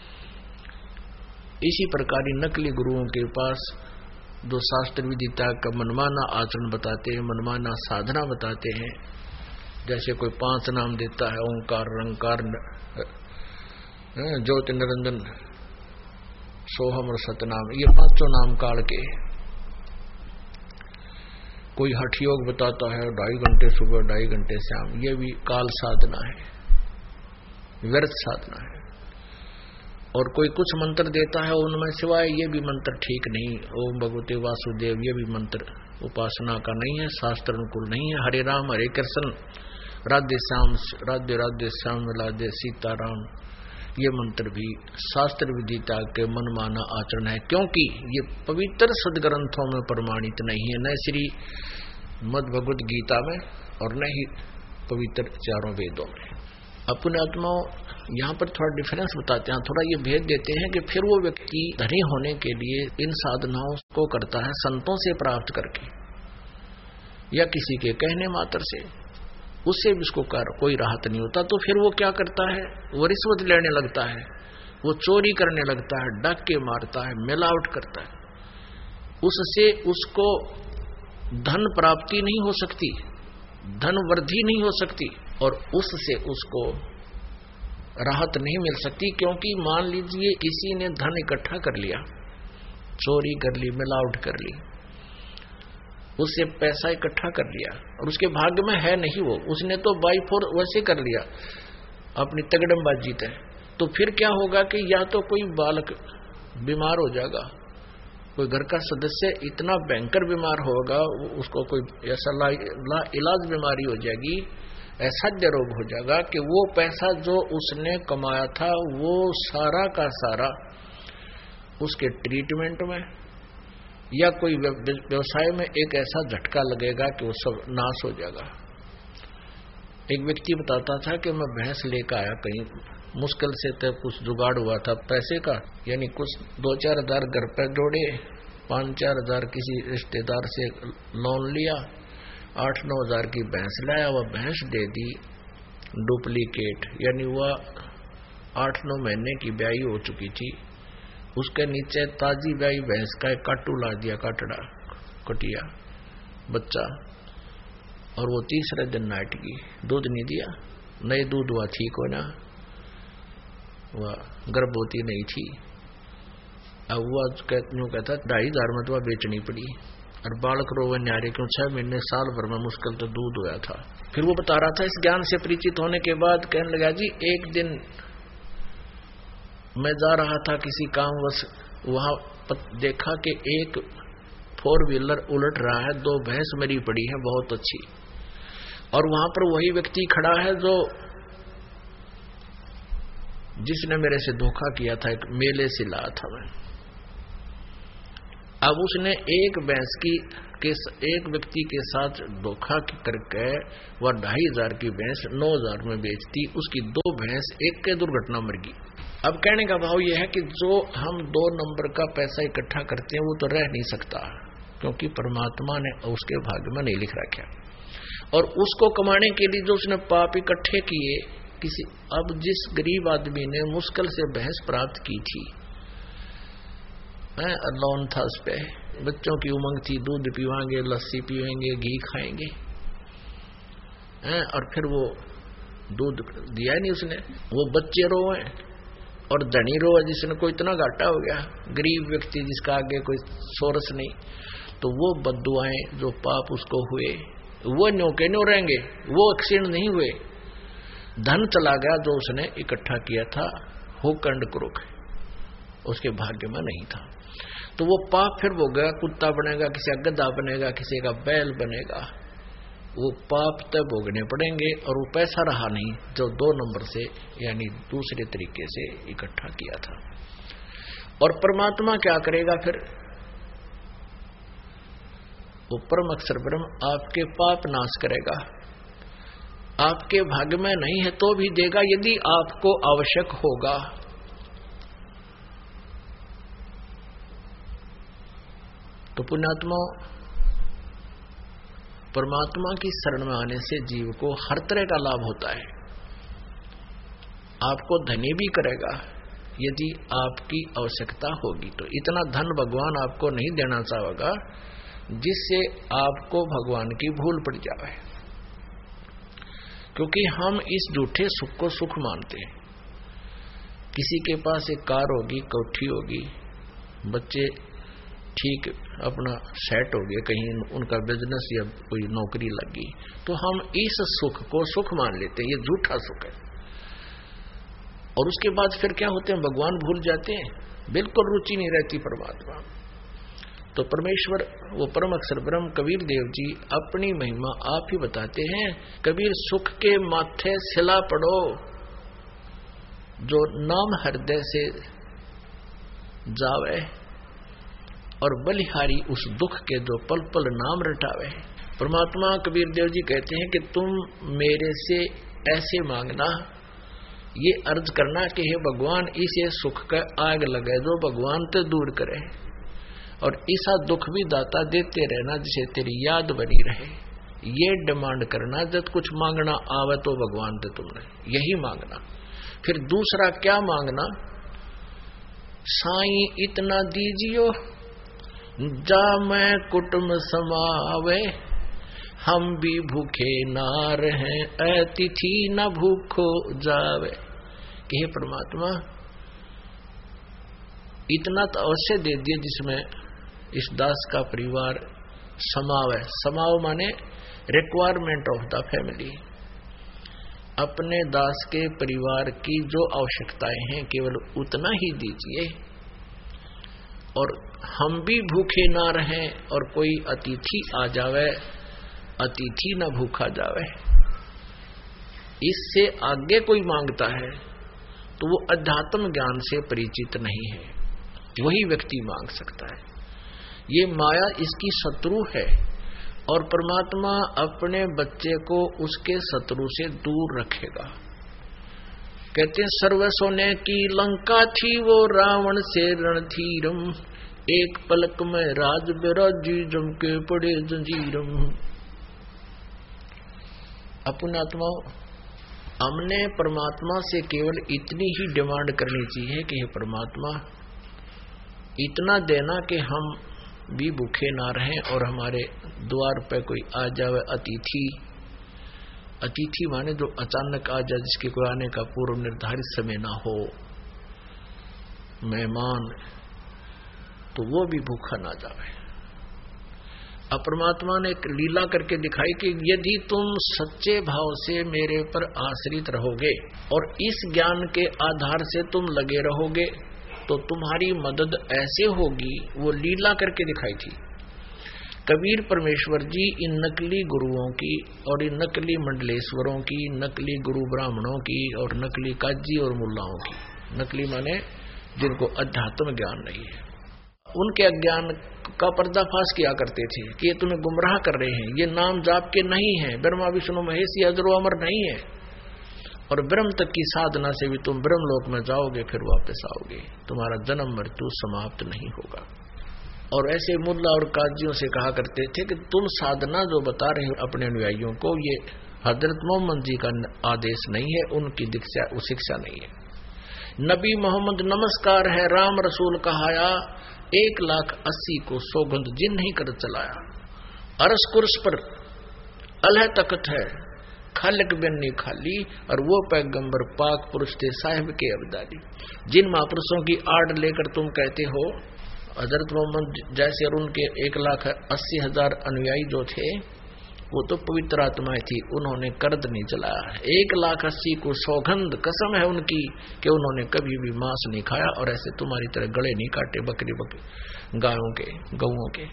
इसी प्रकार नकली गुरुओं के पास दो शास्त्र विदिता का मनमाना आचरण बताते हैं, मनमाना साधना बताते हैं। जैसे कोई पांच नाम देता है, ओंकार, रंकार, ज्योति, निरंजन, सोहम और सतनाम, ये पांचों नाम काल के। कोई हठ योग बताता है, ढाई घंटे सुबह, ढाई घंटे शाम, ये भी काल साधना है, व्यर्थ साधना है। और कोई कुछ मंत्र देता है उनमें सिवाय, ये भी मंत्र ठीक नहीं। ओम भगवते वासुदेव, ये भी मंत्र उपासना का नहीं है, शास्त्र अनुकूल नहीं है। हरे राम हरे कृष्ण, राधे श्याम राधे राधे श्याम राधे सीताराम, ये मंत्र भी शास्त्र विदिता के मनमाना आचरण है, क्योंकि ये पवित्र सदग्रंथों में प्रमाणित नहीं है, न श्री मद भगवत गीता में और न ही पवित्र चारों वेदों में। अपने आत्माओं यहाँ पर थोड़ा डिफरेंस बताते हैं, थोड़ा ये भेद देते हैं कि फिर वो व्यक्ति धनी होने के लिए इन साधनाओं को करता है संतों से प्राप्त करके या किसी के कहने मात्र से, उससे भी उसको कोई राहत नहीं होता, तो फिर वो क्या करता है, वो रिश्वत लेने लगता है, वो चोरी करने लगता है, डाके मारता है, मिलावट करता है। उससे उसको धन प्राप्ति नहीं हो सकती, धन वृद्धि नहीं हो सकती, और उससे उसको राहत नहीं मिल सकती। क्योंकि मान लीजिए किसी ने धन इकट्ठा कर लिया, चोरी कर ली, मिलावट कर ली, उससे पैसा इकट्ठा कर लिया, और उसके भाग्य में है नहीं वो, उसने तो बाई फोर वैसे कर लिया अपनी तगड़मबाजी तय, तो फिर क्या होगा कि या तो कोई बालक बीमार हो जाएगा, कोई घर का सदस्य इतना भयंकर बीमार होगा, उसको कोई ऐसा ला, ला इलाज बीमारी हो जाएगी, असाध्य रोग हो जाएगा कि वो पैसा जो उसने कमाया था वो सारा का सारा उसके ट्रीटमेंट में या कोई व्यवसाय में एक ऐसा झटका लगेगा कि वो सब नाश हो जाएगा। एक व्यक्ति बताता था कि मैं भैंस लेकर आया, कहीं मुश्किल से तो कुछ जुगाड़ हुआ था पैसे का, यानी कुछ दो चार हजार घर पर जोड़े, पाँच चार हजार किसी रिश्तेदार से लोन लिया, आठ नौ हजार की भैंस लाया, वह भैंस दे दी डुप्लीकेट, यानी वह आठ नौ महीने की ब्याई हो चुकी थी, उसके नीचे ताजी ब्याई भैंस का एक काटू ला दिया, काटड़ा कटिया बच्चा, और वो तीसरे दिन नाट गई, दूध नहीं दिया, नए दूध हुआ ठीक होना, वह गर्भवती नहीं थी। अब वह कहता ढाई हजार में तो बेचनी पड़ी, और बालक रोवे न्यारे क्यों, छह महीने साल भर में मुश्किल तो दूध हुआ था। फिर वो बता रहा था, इस ज्ञान से परिचित होने के बाद कहने लगा, जी एक दिन मैं जा रहा था किसी कामवश, वहां देखा कि एक फोर व्हीलर उलट रहा है, दो भैंस मरी पड़ी है बहुत अच्छी, और वहां पर वही व्यक्ति खड़ा है जो जिसने मेरे से धोखा किया था, एक मेले से लाया था मैं। अब उसने एक भैंस की के एक व्यक्ति के साथ धोखा करके वह ढाई हजार की भैंस नौ हजार में बेचती, उसकी दो भैंस एक के दुर्घटना मर गई। अब कहने का भाव यह है कि जो हम दो नंबर का पैसा इकट्ठा करते हैं वो तो रह नहीं सकता, क्योंकि परमात्मा ने उसके भाग्य में नहीं लिख रखा, और उसको कमाने के लिए जो उसने पाप इकट्ठे किए किसी, अब जिस गरीब आदमी ने मुश्किल से भैंस प्राप्त की थी, लोन था उस पे, बच्चों की उमंग थी, दूध पीवाएंगे, लस्सी पीवेंगे, घी खाएंगे, और फिर वो दूध दिया नहीं उसने, वो बच्चे रोए और धनी रोए जिसने कोई इतना घाटा हो गया, गरीब व्यक्ति जिसका आगे कोई सोर्स नहीं, तो वो बद्दुआएं जो पाप उसको हुए वो न्यो के न्यो रहेंगे, वो क्षीण नहीं हुए, धन चला गया जो उसने इकट्ठा किया था, हो कंड क्रोक उसके भाग्य में नहीं था, तो वो पाप फिर वो गया, कुत्ता बनेगा, किसी का गधा बनेगा, किसी का बैल बनेगा, वो पाप तब भोगने पड़ेंगे, और वो पैसा रहा नहीं जो दो नंबर से यानी दूसरे तरीके से इकट्ठा किया था। और परमात्मा क्या करेगा फिर, वो परम अक्षर ब्रह्म आपके पाप नाश करेगा, आपके भाग्य में नहीं है तो भी देगा यदि आपको आवश्यक होगा। तो पुण्यात्मा, परमात्मा की शरण में आने से जीव को हर तरह का लाभ होता है, आपको धनी भी करेगा यदि आपकी आवश्यकता होगी, तो इतना धन भगवान आपको नहीं देना चाहेगा जिससे आपको भगवान की भूल पड़ जाए, क्योंकि हम इस झूठे सुख को सुख मानते हैं। किसी के पास एक कार होगी, कोठी होगी, बच्चे ठीक अपना सेट हो गए, कहीं उनका बिजनेस या कोई नौकरी लगी, तो हम इस सुख को सुख मान लेते हैं, ये झूठा सुख है। और उसके बाद फिर क्या होते हैं, भगवान भूल जाते हैं, बिल्कुल रुचि नहीं रहती परमात्मा। तो परमेश्वर वो परम अक्षर ब्रह्म कबीर देव जी अपनी महिमा आप ही बताते हैं। कबीर सुख के माथे सिला पड़ो, जो नाम हृदय से जावे, और बलिहारी उस दुख के जो पल पल नाम रटावे। परमात्मा कबीर देव जी कहते हैं कि तुम मेरे से ऐसे मांगना, ये अर्ज करना कि हे भगवान इसे सुख का आग लगे जो भगवान ते दूर करे, और ऐसा दुख भी दाता देते रहना जिसे तेरी याद बनी रहे। ये डिमांड करना, जब कुछ मांगना आवे तो भगवान दे तुमने, यही मांगना। फिर दूसरा क्या मांगना, साईं इतना दीजियो जा मैं कुटुंब समावे, हम भी भूखे ना रहें अतिथि न भूखो जावे। कि हे परमात्मा इतना तो अवश्य दे दिए जिसमें इस दास का परिवार समावे। समाव माने रिक्वायरमेंट ऑफ द फैमिली, अपने दास के परिवार की जो आवश्यकताएं हैं केवल उतना ही दीजिए, और हम भी भूखे ना रहें और कोई अतिथि आ जावे, अतिथि न भूखा जावे। इससे आगे कोई मांगता है तो वो अध्यात्म ज्ञान से परिचित नहीं है, वही व्यक्ति मांग सकता है। ये माया इसकी शत्रु है, और परमात्मा अपने बच्चे को उसके शत्रु से दूर रखेगा। कहते हैं सर्व सोने की लंका थी वो रावण से रणधीरम, एक पलक में राज बिराजी जम के पड़े जंजीरम। अपनात्मा हमने परमात्मा से केवल इतनी ही डिमांड करनी चाहिए कि हे परमात्मा इतना देना कि हम भी भूखे ना रहें और हमारे द्वार पे कोई आ जावे अतिथि। अतिथि माने जो अचानक आ जाए, जिसके कोई आने का पूर्व निर्धारित समय ना हो, मेहमान, तो वो भी भूखा ना जावे। अब परमात्मा ने एक लीला करके दिखाई कि यदि तुम सच्चे भाव से मेरे पर आश्रित रहोगे और इस ज्ञान के आधार से तुम लगे रहोगे तो तुम्हारी मदद ऐसे होगी। वो लीला करके दिखाई थी। कबीर परमेश्वर जी इन नकली गुरुओं की और इन नकली मंडलेश्वरों की, नकली गुरु ब्राह्मणों की और नकली काजी और मुल्लाओं की, नकली माने जिनको अध्यात्म ज्ञान नहीं है, उनके अज्ञान का पर्दाफाश किया करते थे कि ये तुम्हें गुमराह कर रहे हैं, ये नाम जाप के नहीं है, ब्रह्मा विष्णु महेश अजरो अमर नहीं है, और ब्रह्म तक की साधना से भी तुम ब्रह्म लोक में जाओगे फिर वापस आओगे, तुम्हारा जन्म मृत्यु समाप्त नहीं होगा। और ऐसे मुल्ला और काजियों से कहा करते थे कि तुम साधना जो बता रहे हो अपने अनुयायियों को, ये हजरत मोहम्मद जी का आदेश नहीं है, उनकी दीक्षा शिक्षा नहीं है। नबी मोहम्मद नमस्कार है, राम रसूल कहाया, एक लाख अस्सी को सौगंध जिन नहीं कर चलाया। अरस कुर्स पर अल्लाह तख्त है, खालिक बननी खाली, और वो पैगंबर पाक पुरुष थे साहिब के अब्दाली। जिन महापुरुषों की आड़ लेकर तुम कहते हो हजरत मोहम्मद जैसे, और उनके एक लाख अस्सी हजार अनुयायी जो थे वो तो पवित्र आत्माएं थी, उन्होंने कर्द नहीं चलाया। एक लाख अस्सी को सौगंध कसम है उनकी कि उन्होंने कभी भी मांस नहीं खाया, और ऐसे तुम्हारी तरह गले नहीं काटे बकरी बकरी गायों के गऊओं के।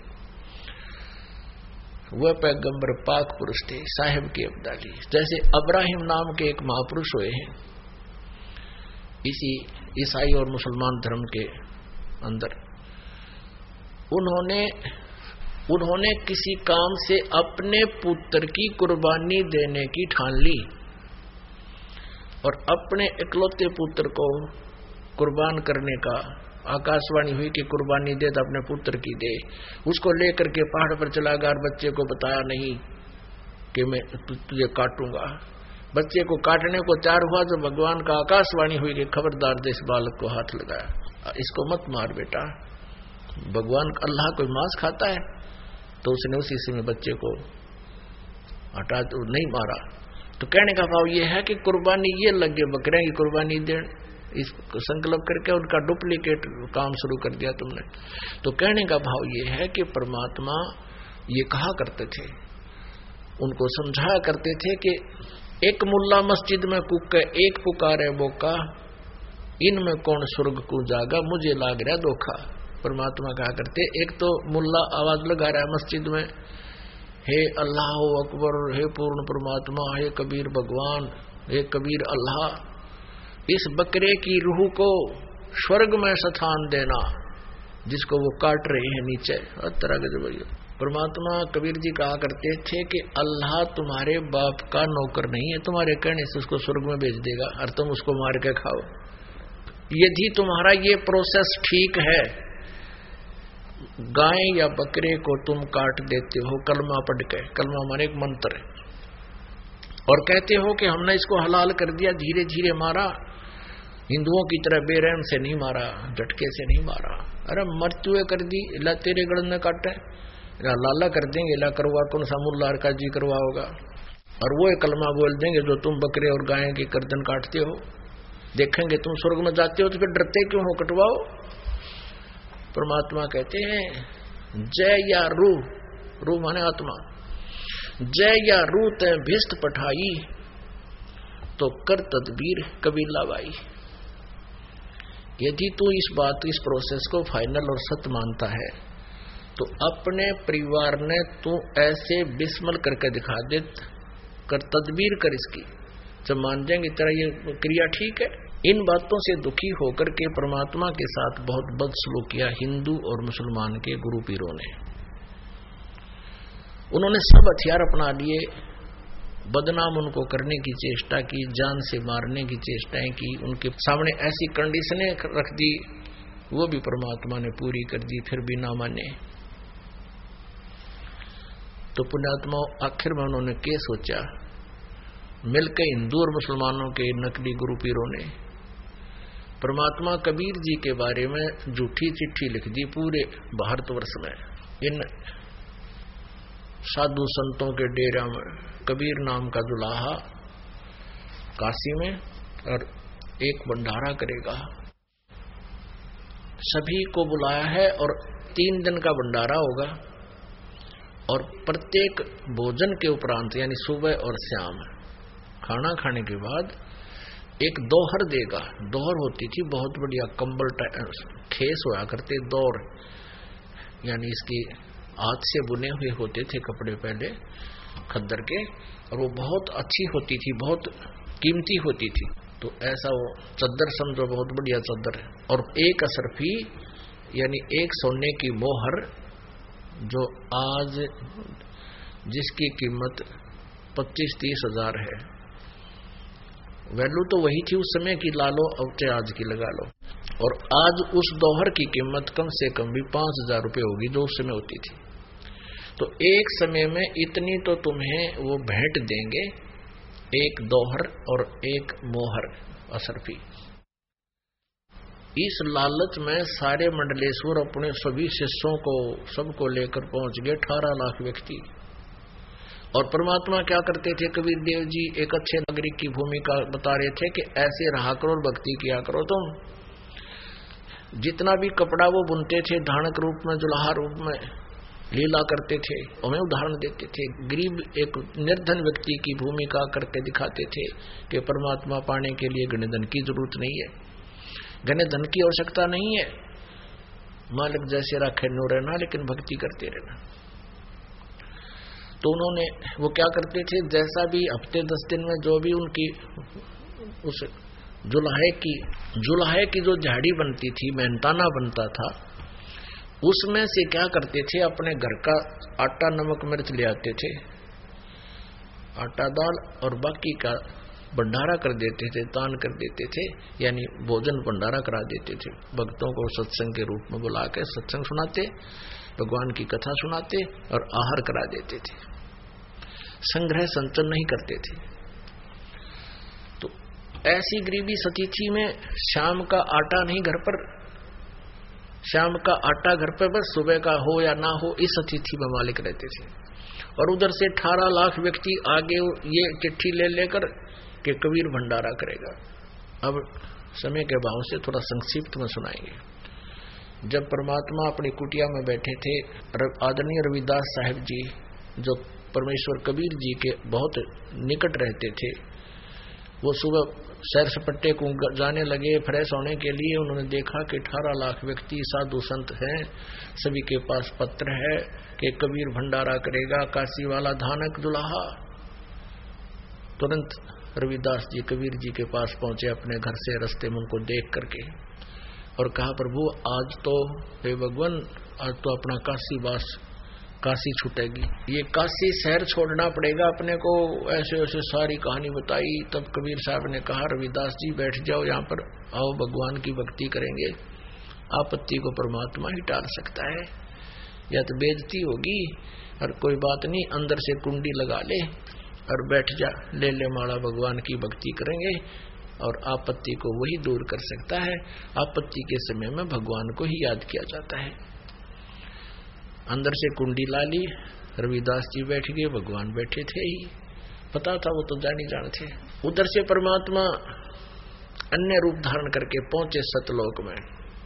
वह पैगंबर पाक पुरुष थे साहिब के अब्दाली। जैसे अब्राहिम नाम के एक महापुरुष हुए हैं इसी ईसाई और मुसलमान धर्म के अंदर, उन्होंने उन्होंने किसी काम से अपने पुत्र की कुर्बानी देने की ठान ली, और अपने इकलौते पुत्र को कुर्बान करने का आकाशवाणी हुई कि कुर्बानी दे तो अपने पुत्र की दे। उसको लेकर के पहाड़ पर चला गया, बच्चे को बताया नहीं कि मैं तुझे काटूंगा। बच्चे को काटने को तैयार हुआ तो भगवान का आकाशवाणी हुई कि खबरदार दे, इस बालक को हाथ लगाया, इसको मत मार बेटा। भगवान अल्लाह कोई मांस खाता है? तो उसने उसी समय बच्चे को हटा तो नहीं मारा। तो कहने का भाव ये है कि कुर्बानी ये लगे बकरे की कुर्बानी दे, इस संकल्प करके उनका डुप्लीकेट काम शुरू कर दिया तुमने। तो कहने का भाव ये है कि परमात्मा ये कहा करते थे, उनको समझाया करते थे कि एक मुल्ला मस्जिद में कुक एक पुकारे बोका, इनमें कौन स्वर्ग को जागा, मुझे लाग रहा धोखा। परमात्मा कहा करते, एक तो मुल्ला आवाज लगा रहा है मस्जिद में, हे अल्लाह अकबर, हे पूर्ण परमात्मा, हे कबीर भगवान, हे कबीर अल्लाह, इस बकरे की रूह को स्वर्ग में स्थान देना जिसको वो काट रहे हैं नीचे। तरह के जबरिया परमात्मा कबीर जी कहा करते थे कि अल्लाह तुम्हारे बाप का नौकर नहीं है, तुम्हारे कहने से उसको स्वर्ग में भेज देगा और तुम उसको मार के खाओ। यदि तुम्हारा ये प्रोसेस ठीक है, गाय या बकरे को तुम काट देते हो कलमा पढ़ के, कलमा माने एक मंत्र है, और कहते हो कि हमने इसको हलाल कर दिया, धीरे धीरे मारा, हिंदुओं की तरह बेरहम से नहीं मारा, झटके से नहीं मारा। अरे मरते हुए कर दी, ला तेरे गड़ में काटे, लाला कर देंगे, ला करवा कौन सा मुल्लार का जी करवा होगा, और वो एक कलमा बोल देंगे जो तुम बकरे और गाय की गर्दन काटते हो, देखेंगे तुम स्वर्ग में जाते हो तो फिर डरते क्यों हो, कटवाओ। परमात्मा कहते हैं जय या रू, रू माने आत्मा, जय या रू ते भिष्ट पठाई तो कर तदबीर कबीला बाई। यदि तू इस बात इस प्रोसेस को फाइनल और सत्य मानता है तो अपने परिवार ने तू ऐसे बिस्मल करके दिखा दे, कर तदबीर कर इसकी, जब मान जाएंगे तेरा ये क्रिया ठीक है। इन बातों से दुखी होकर के परमात्मा के साथ बहुत बदसलूक किया हिंदू और मुसलमान के गुरु पीरों ने। उन्होंने सब हथियार अपना लिए, बदनाम उनको करने की चेष्टा की, जान से मारने की चेष्टाएं की, उनके सामने ऐसी कंडीशनें रख दी, वो भी परमात्मा ने पूरी कर दी, फिर भी ना माने। तो पुण्यात्माओं, आखिर में उन्होंने क्या सोचा, मिलकर हिंदू और मुसलमानों के नकली गुरु पीरों ने परमात्मा कबीर जी के बारे में झूठी चिट्ठी लिख दी पूरे भारतवर्ष में। इन साधु संतों के डेरा में कबीर नाम का दुल्हा काशी में, और एक भंडारा करेगा, सभी को बुलाया है, और तीन दिन का भंडारा होगा, और प्रत्येक भोजन के उपरांत यानी सुबह और शाम खाना खाने के बाद एक दोहर देगा। दोहर होती थी बहुत बढ़िया कंबल खेस होया करते, दौर यानी इसकी हाथ से बुने हुए होते थे कपड़े पहले खद्दर के, और वो बहुत अच्छी होती थी, बहुत कीमती होती थी। तो ऐसा वो चद्दर समझो, बहुत बढ़िया चद्दर है, और एक असरफी यानी एक सोने की मोहर जो आज जिसकी कीमत पच्चीस तीस हजार है, वैल्यू तो वही थी उस समय की, ला लो अब चाहे आज की लगा लो, और आज उस दोहर की कीमत कम से कम भी पांच हजार रुपये होगी जो उस समय होती थी। तो एक समय में इतनी तो तुम्हें वो भेंट देंगे, एक दोहर और एक मोहर असरफी। इस लालच में सारे मंडलेश्वर अपने सभी शिष्यों को सबको लेकर पहुंच गए, अठारह लाख व्यक्ति। और परमात्मा क्या करते थे, कबीर देव जी एक अच्छे नागरिक की भूमिका बता रहे थे कि ऐसे रहा करो और भक्ति किया करो। तुम जितना भी कपड़ा वो बुनते थे, धानक रूप में, जुलाहा रूप में लीला करते थे, उन्हें उदाहरण देते थे। गरीब एक निर्धन व्यक्ति की भूमिका करके दिखाते थे कि परमात्मा पाने के लिए घने धन की जरूरत नहीं है, घने धन की आवश्यकता नहीं है, मालिक जैसे राखे नो रहना, लेकिन भक्ति करते रहना। तो उन्होंने वो क्या करते थे, जैसा भी हफ्ते दस दिन में जो भी उनकी उस जुलाहे की जुलाहे की जो झाड़ी बनती थी, मेहनताना बनता था, उसमें से क्या करते थे, अपने घर का आटा नमक मिर्च ले आते थे, आटा दाल, और बाकी का भंडारा कर देते थे, दान कर देते थे, यानी भोजन भंडारा करा देते थे। भक्तों को सत्संग के रूप में बुला के सत्संग सुनाते, भगवान की कथा सुनाते और आहार करा देते थे, संग्रह संचन नहीं करते थे। तो ऐसी गरीबी सतिथि में शाम का आटा नहीं घर पर, शाम का आटा घर पर बस सुबह का हो या ना हो, इस अतिथि में मालिक रहते थे। और उधर से अठारह लाख व्यक्ति आगे ये चिट्ठी ले लेकर कि कबीर भंडारा करेगा। अब समय के भाव से थोड़ा संक्षिप्त में सुनाएंगे। जब परमात्मा अपनी कुटिया में बैठे थे, आदरणीय रविदास साहिब जी जो परमेश्वर कबीर जी के बहुत निकट रहते थे, वो सुबह सैर सपट्टे को जाने लगे फ्रेश होने के लिए। उन्होंने देखा कि अठारह लाख व्यक्ति साधु संत हैं, सभी के पास पत्र है कि कबीर भंडारा करेगा, काशी वाला धानक दुल्हा। तुरंत रविदास जी कबीर जी के पास पहुंचे अपने घर से, रास्ते में उनको देख करके, और कहा प्रभु आज तो हे भगवान, आज तो अपना काशी वास, काशी छूटेगी, ये काशी शहर छोड़ना पड़ेगा अपने को। ऐसे ऐसे सारी कहानी बताई। तब कबीर साहब ने कहा रविदास जी बैठ जाओ यहाँ पर, आओ भगवान की भक्ति करेंगे, आपत्ति को परमात्मा ही टाल सकता है। या तो बेइज्जती होगी, और कोई बात नहीं, अंदर से कुंडी लगा ले और बैठ जा, ले ले माला, भगवान की भक्ति करेंगे। और आपत्ति को वही दूर कर सकता है। आपत्ति के समय में भगवान को ही याद किया जाता है। अंदर से कुंडी ला ली, रविदास जी बैठ गए, भगवान बैठे थे ही, पता था वो तो जानी जान थे। उधर से परमात्मा अन्य रूप धारण करके पहुंचे सतलोक में,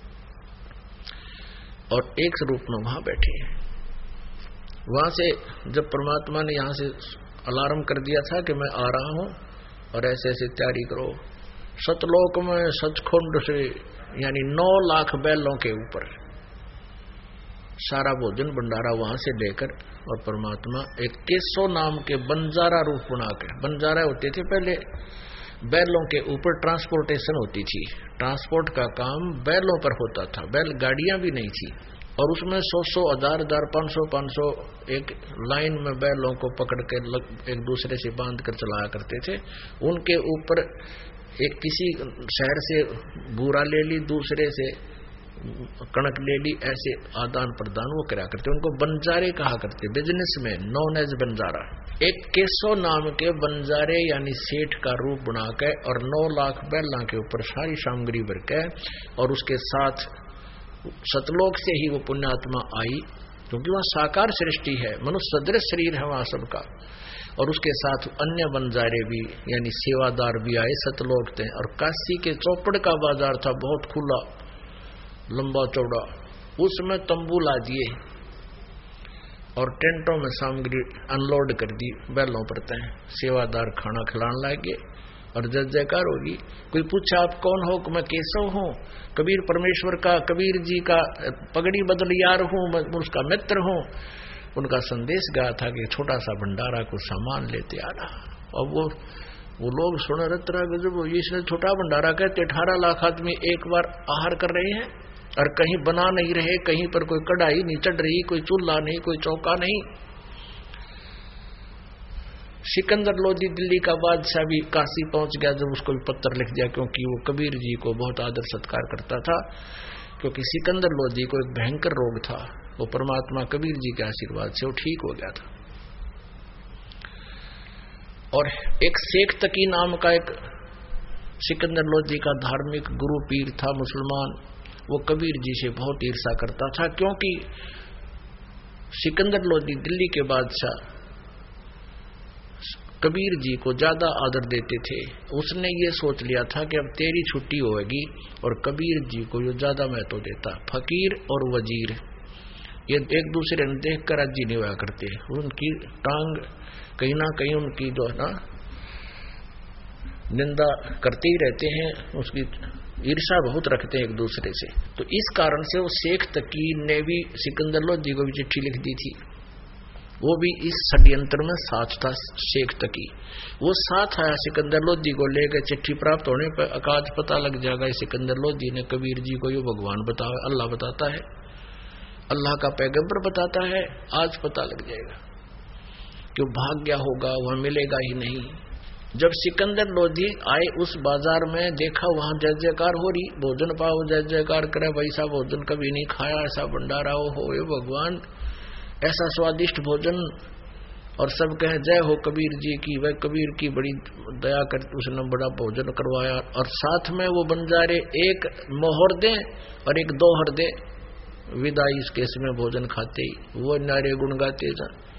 और एक रूप में वहां बैठे। वहां से जब परमात्मा ने यहां से अलार्म कर दिया था कि मैं आ रहा हूं और ऐसे ऐसे तैयारी करो, सतलोक में सचखंड से यानी नौ लाख बैलों के ऊपर सारा भोजन भंडारा वहां से लेकर, और परमात्मा एक केसो नाम के बंजारा रूप बनाकर, बंजारा होते थे पहले, बैलों के ऊपर ट्रांसपोर्टेशन होती थी, ट्रांसपोर्ट का काम बैलों पर होता था, बैल गाड़ियां भी नहीं थी, और उसमें सौ सौ हजार हजार पांच सौ पांच सौ एक लाइन में बैलों को पकड़ के एक दूसरे से बांध कर चलाया करते थे। उनके ऊपर एक किसी शहर से बूरा ले ली, दूसरे से कणक ले ली, ऐसे आदान प्रदान वो करा करते, उनको बंजारे कहा करते, बिजनेस में नॉन एज बंजारा। एक केसो नाम के बंजारे यानी सेठ का रूप बना के और नौ लाख बैलों के ऊपर सारी सामग्री भर के, और उसके साथ सतलोक से ही वो पुण्यात्मा आई, क्योंकि वहां साकार सृष्टि है, मनुष्य सदृश शरीर है वहां सबका, और उसके साथ अन्य बंजारे भी यानी सेवादार भी आए सतलोक थे। और काशी के चौपड़ का बाजार था, बहुत खुला लंबा चौड़ा, उसमें तंबू ला दिए और टेंटों में सामग्री अनलोड कर दी, बैलों पर तय, सेवादार खाना खिलाने लगे और जय जयकार होगी। कोई पूछा आप कौन हो, मैं केशव हूँ, कबीर परमेश्वर का, कबीर जी का पगड़ी बदलियार हूँ, मैं उसका मित्र हूँ। उनका संदेश गया था कि छोटा सा भंडारा को सामान लेते आना। और वो वो लोग सुन रहे गजब, इसने छोटा भंडारा कहते अठारह लाख आदमी एक बार आहार कर रहे हैं, और कहीं बना नहीं रहे, कहीं पर कोई कढ़ाई नहीं चढ़ रही, कोई चूल्हा नहीं, कोई चौका नहीं। सिकंदर लोधी दिल्ली का बादशाह भी काशी पहुंच गया जब उसको भी पत्र लिख दिया, क्योंकि वो कबीर जी को बहुत आदर सत्कार करता था। क्योंकि सिकंदर लोधी को एक भयंकर रोग था, वो परमात्मा कबीर जी के आशीर्वाद से वो ठीक हो गया था। और एक शेख तकी नाम का एक सिकंदर लोधी का धार्मिक गुरु पीर था मुसलमान, वो कबीर जी से बहुत ईर्ष्या करता था, क्योंकि सिकंदर लोधी दिल्ली के बादशाह कबीर जी को ज्यादा आदर देते थे। उसने ये सोच लिया था कि अब तेरी छुट्टी होगी, और कबीर जी को जो ज्यादा महत्व देता। फकीर और वजीर ये एक दूसरे ने देख कर राजी नहीं हुआ करते, उनकी टांग कहीं ना कहीं उनकी जो है ना निंदा करते ही रहते हैं, उसकी ईर्ष्या बहुत रखते हैं एक दूसरे से। तो इस कारण से वो शेख तकी ने भी सिकंदर लोधी को भी चिट्ठी लिख दी थी। वो भी इस षड्यंत्र में साथ था शेख तकी। वो साथ आया सिकंदर लोधी को लेकर, चिट्ठी प्राप्त होने पर अकाज पता लग जाएगा सिकंदर लोधी ने कबीर जी को, ये भगवान बताया, अल्लाह बताता है, अल्लाह का पैगंबर बताता है, आज पता लग जाएगा कि भाग्य होगा वह मिलेगा ही नहीं। जब सिकंदर लोधी आए उस बाजार में, देखा वहां जय जयकार हो रही, भोजन पाओ जय जयकार करे, वैसा भोजन कभी नहीं खाया, ऐसा भंडारा हो, ये भगवान ऐसा स्वादिष्ट भोजन, और सब कहे जय हो कबीर जी की, वह कबीर की बड़ी दया कर, उसने बड़ा भोजन करवाया। और साथ में वो बंजारे एक मोहर दे और एक दोहर दे, विदाई इस केस में भोजन खाते ही वो नारे गुण गाते जा।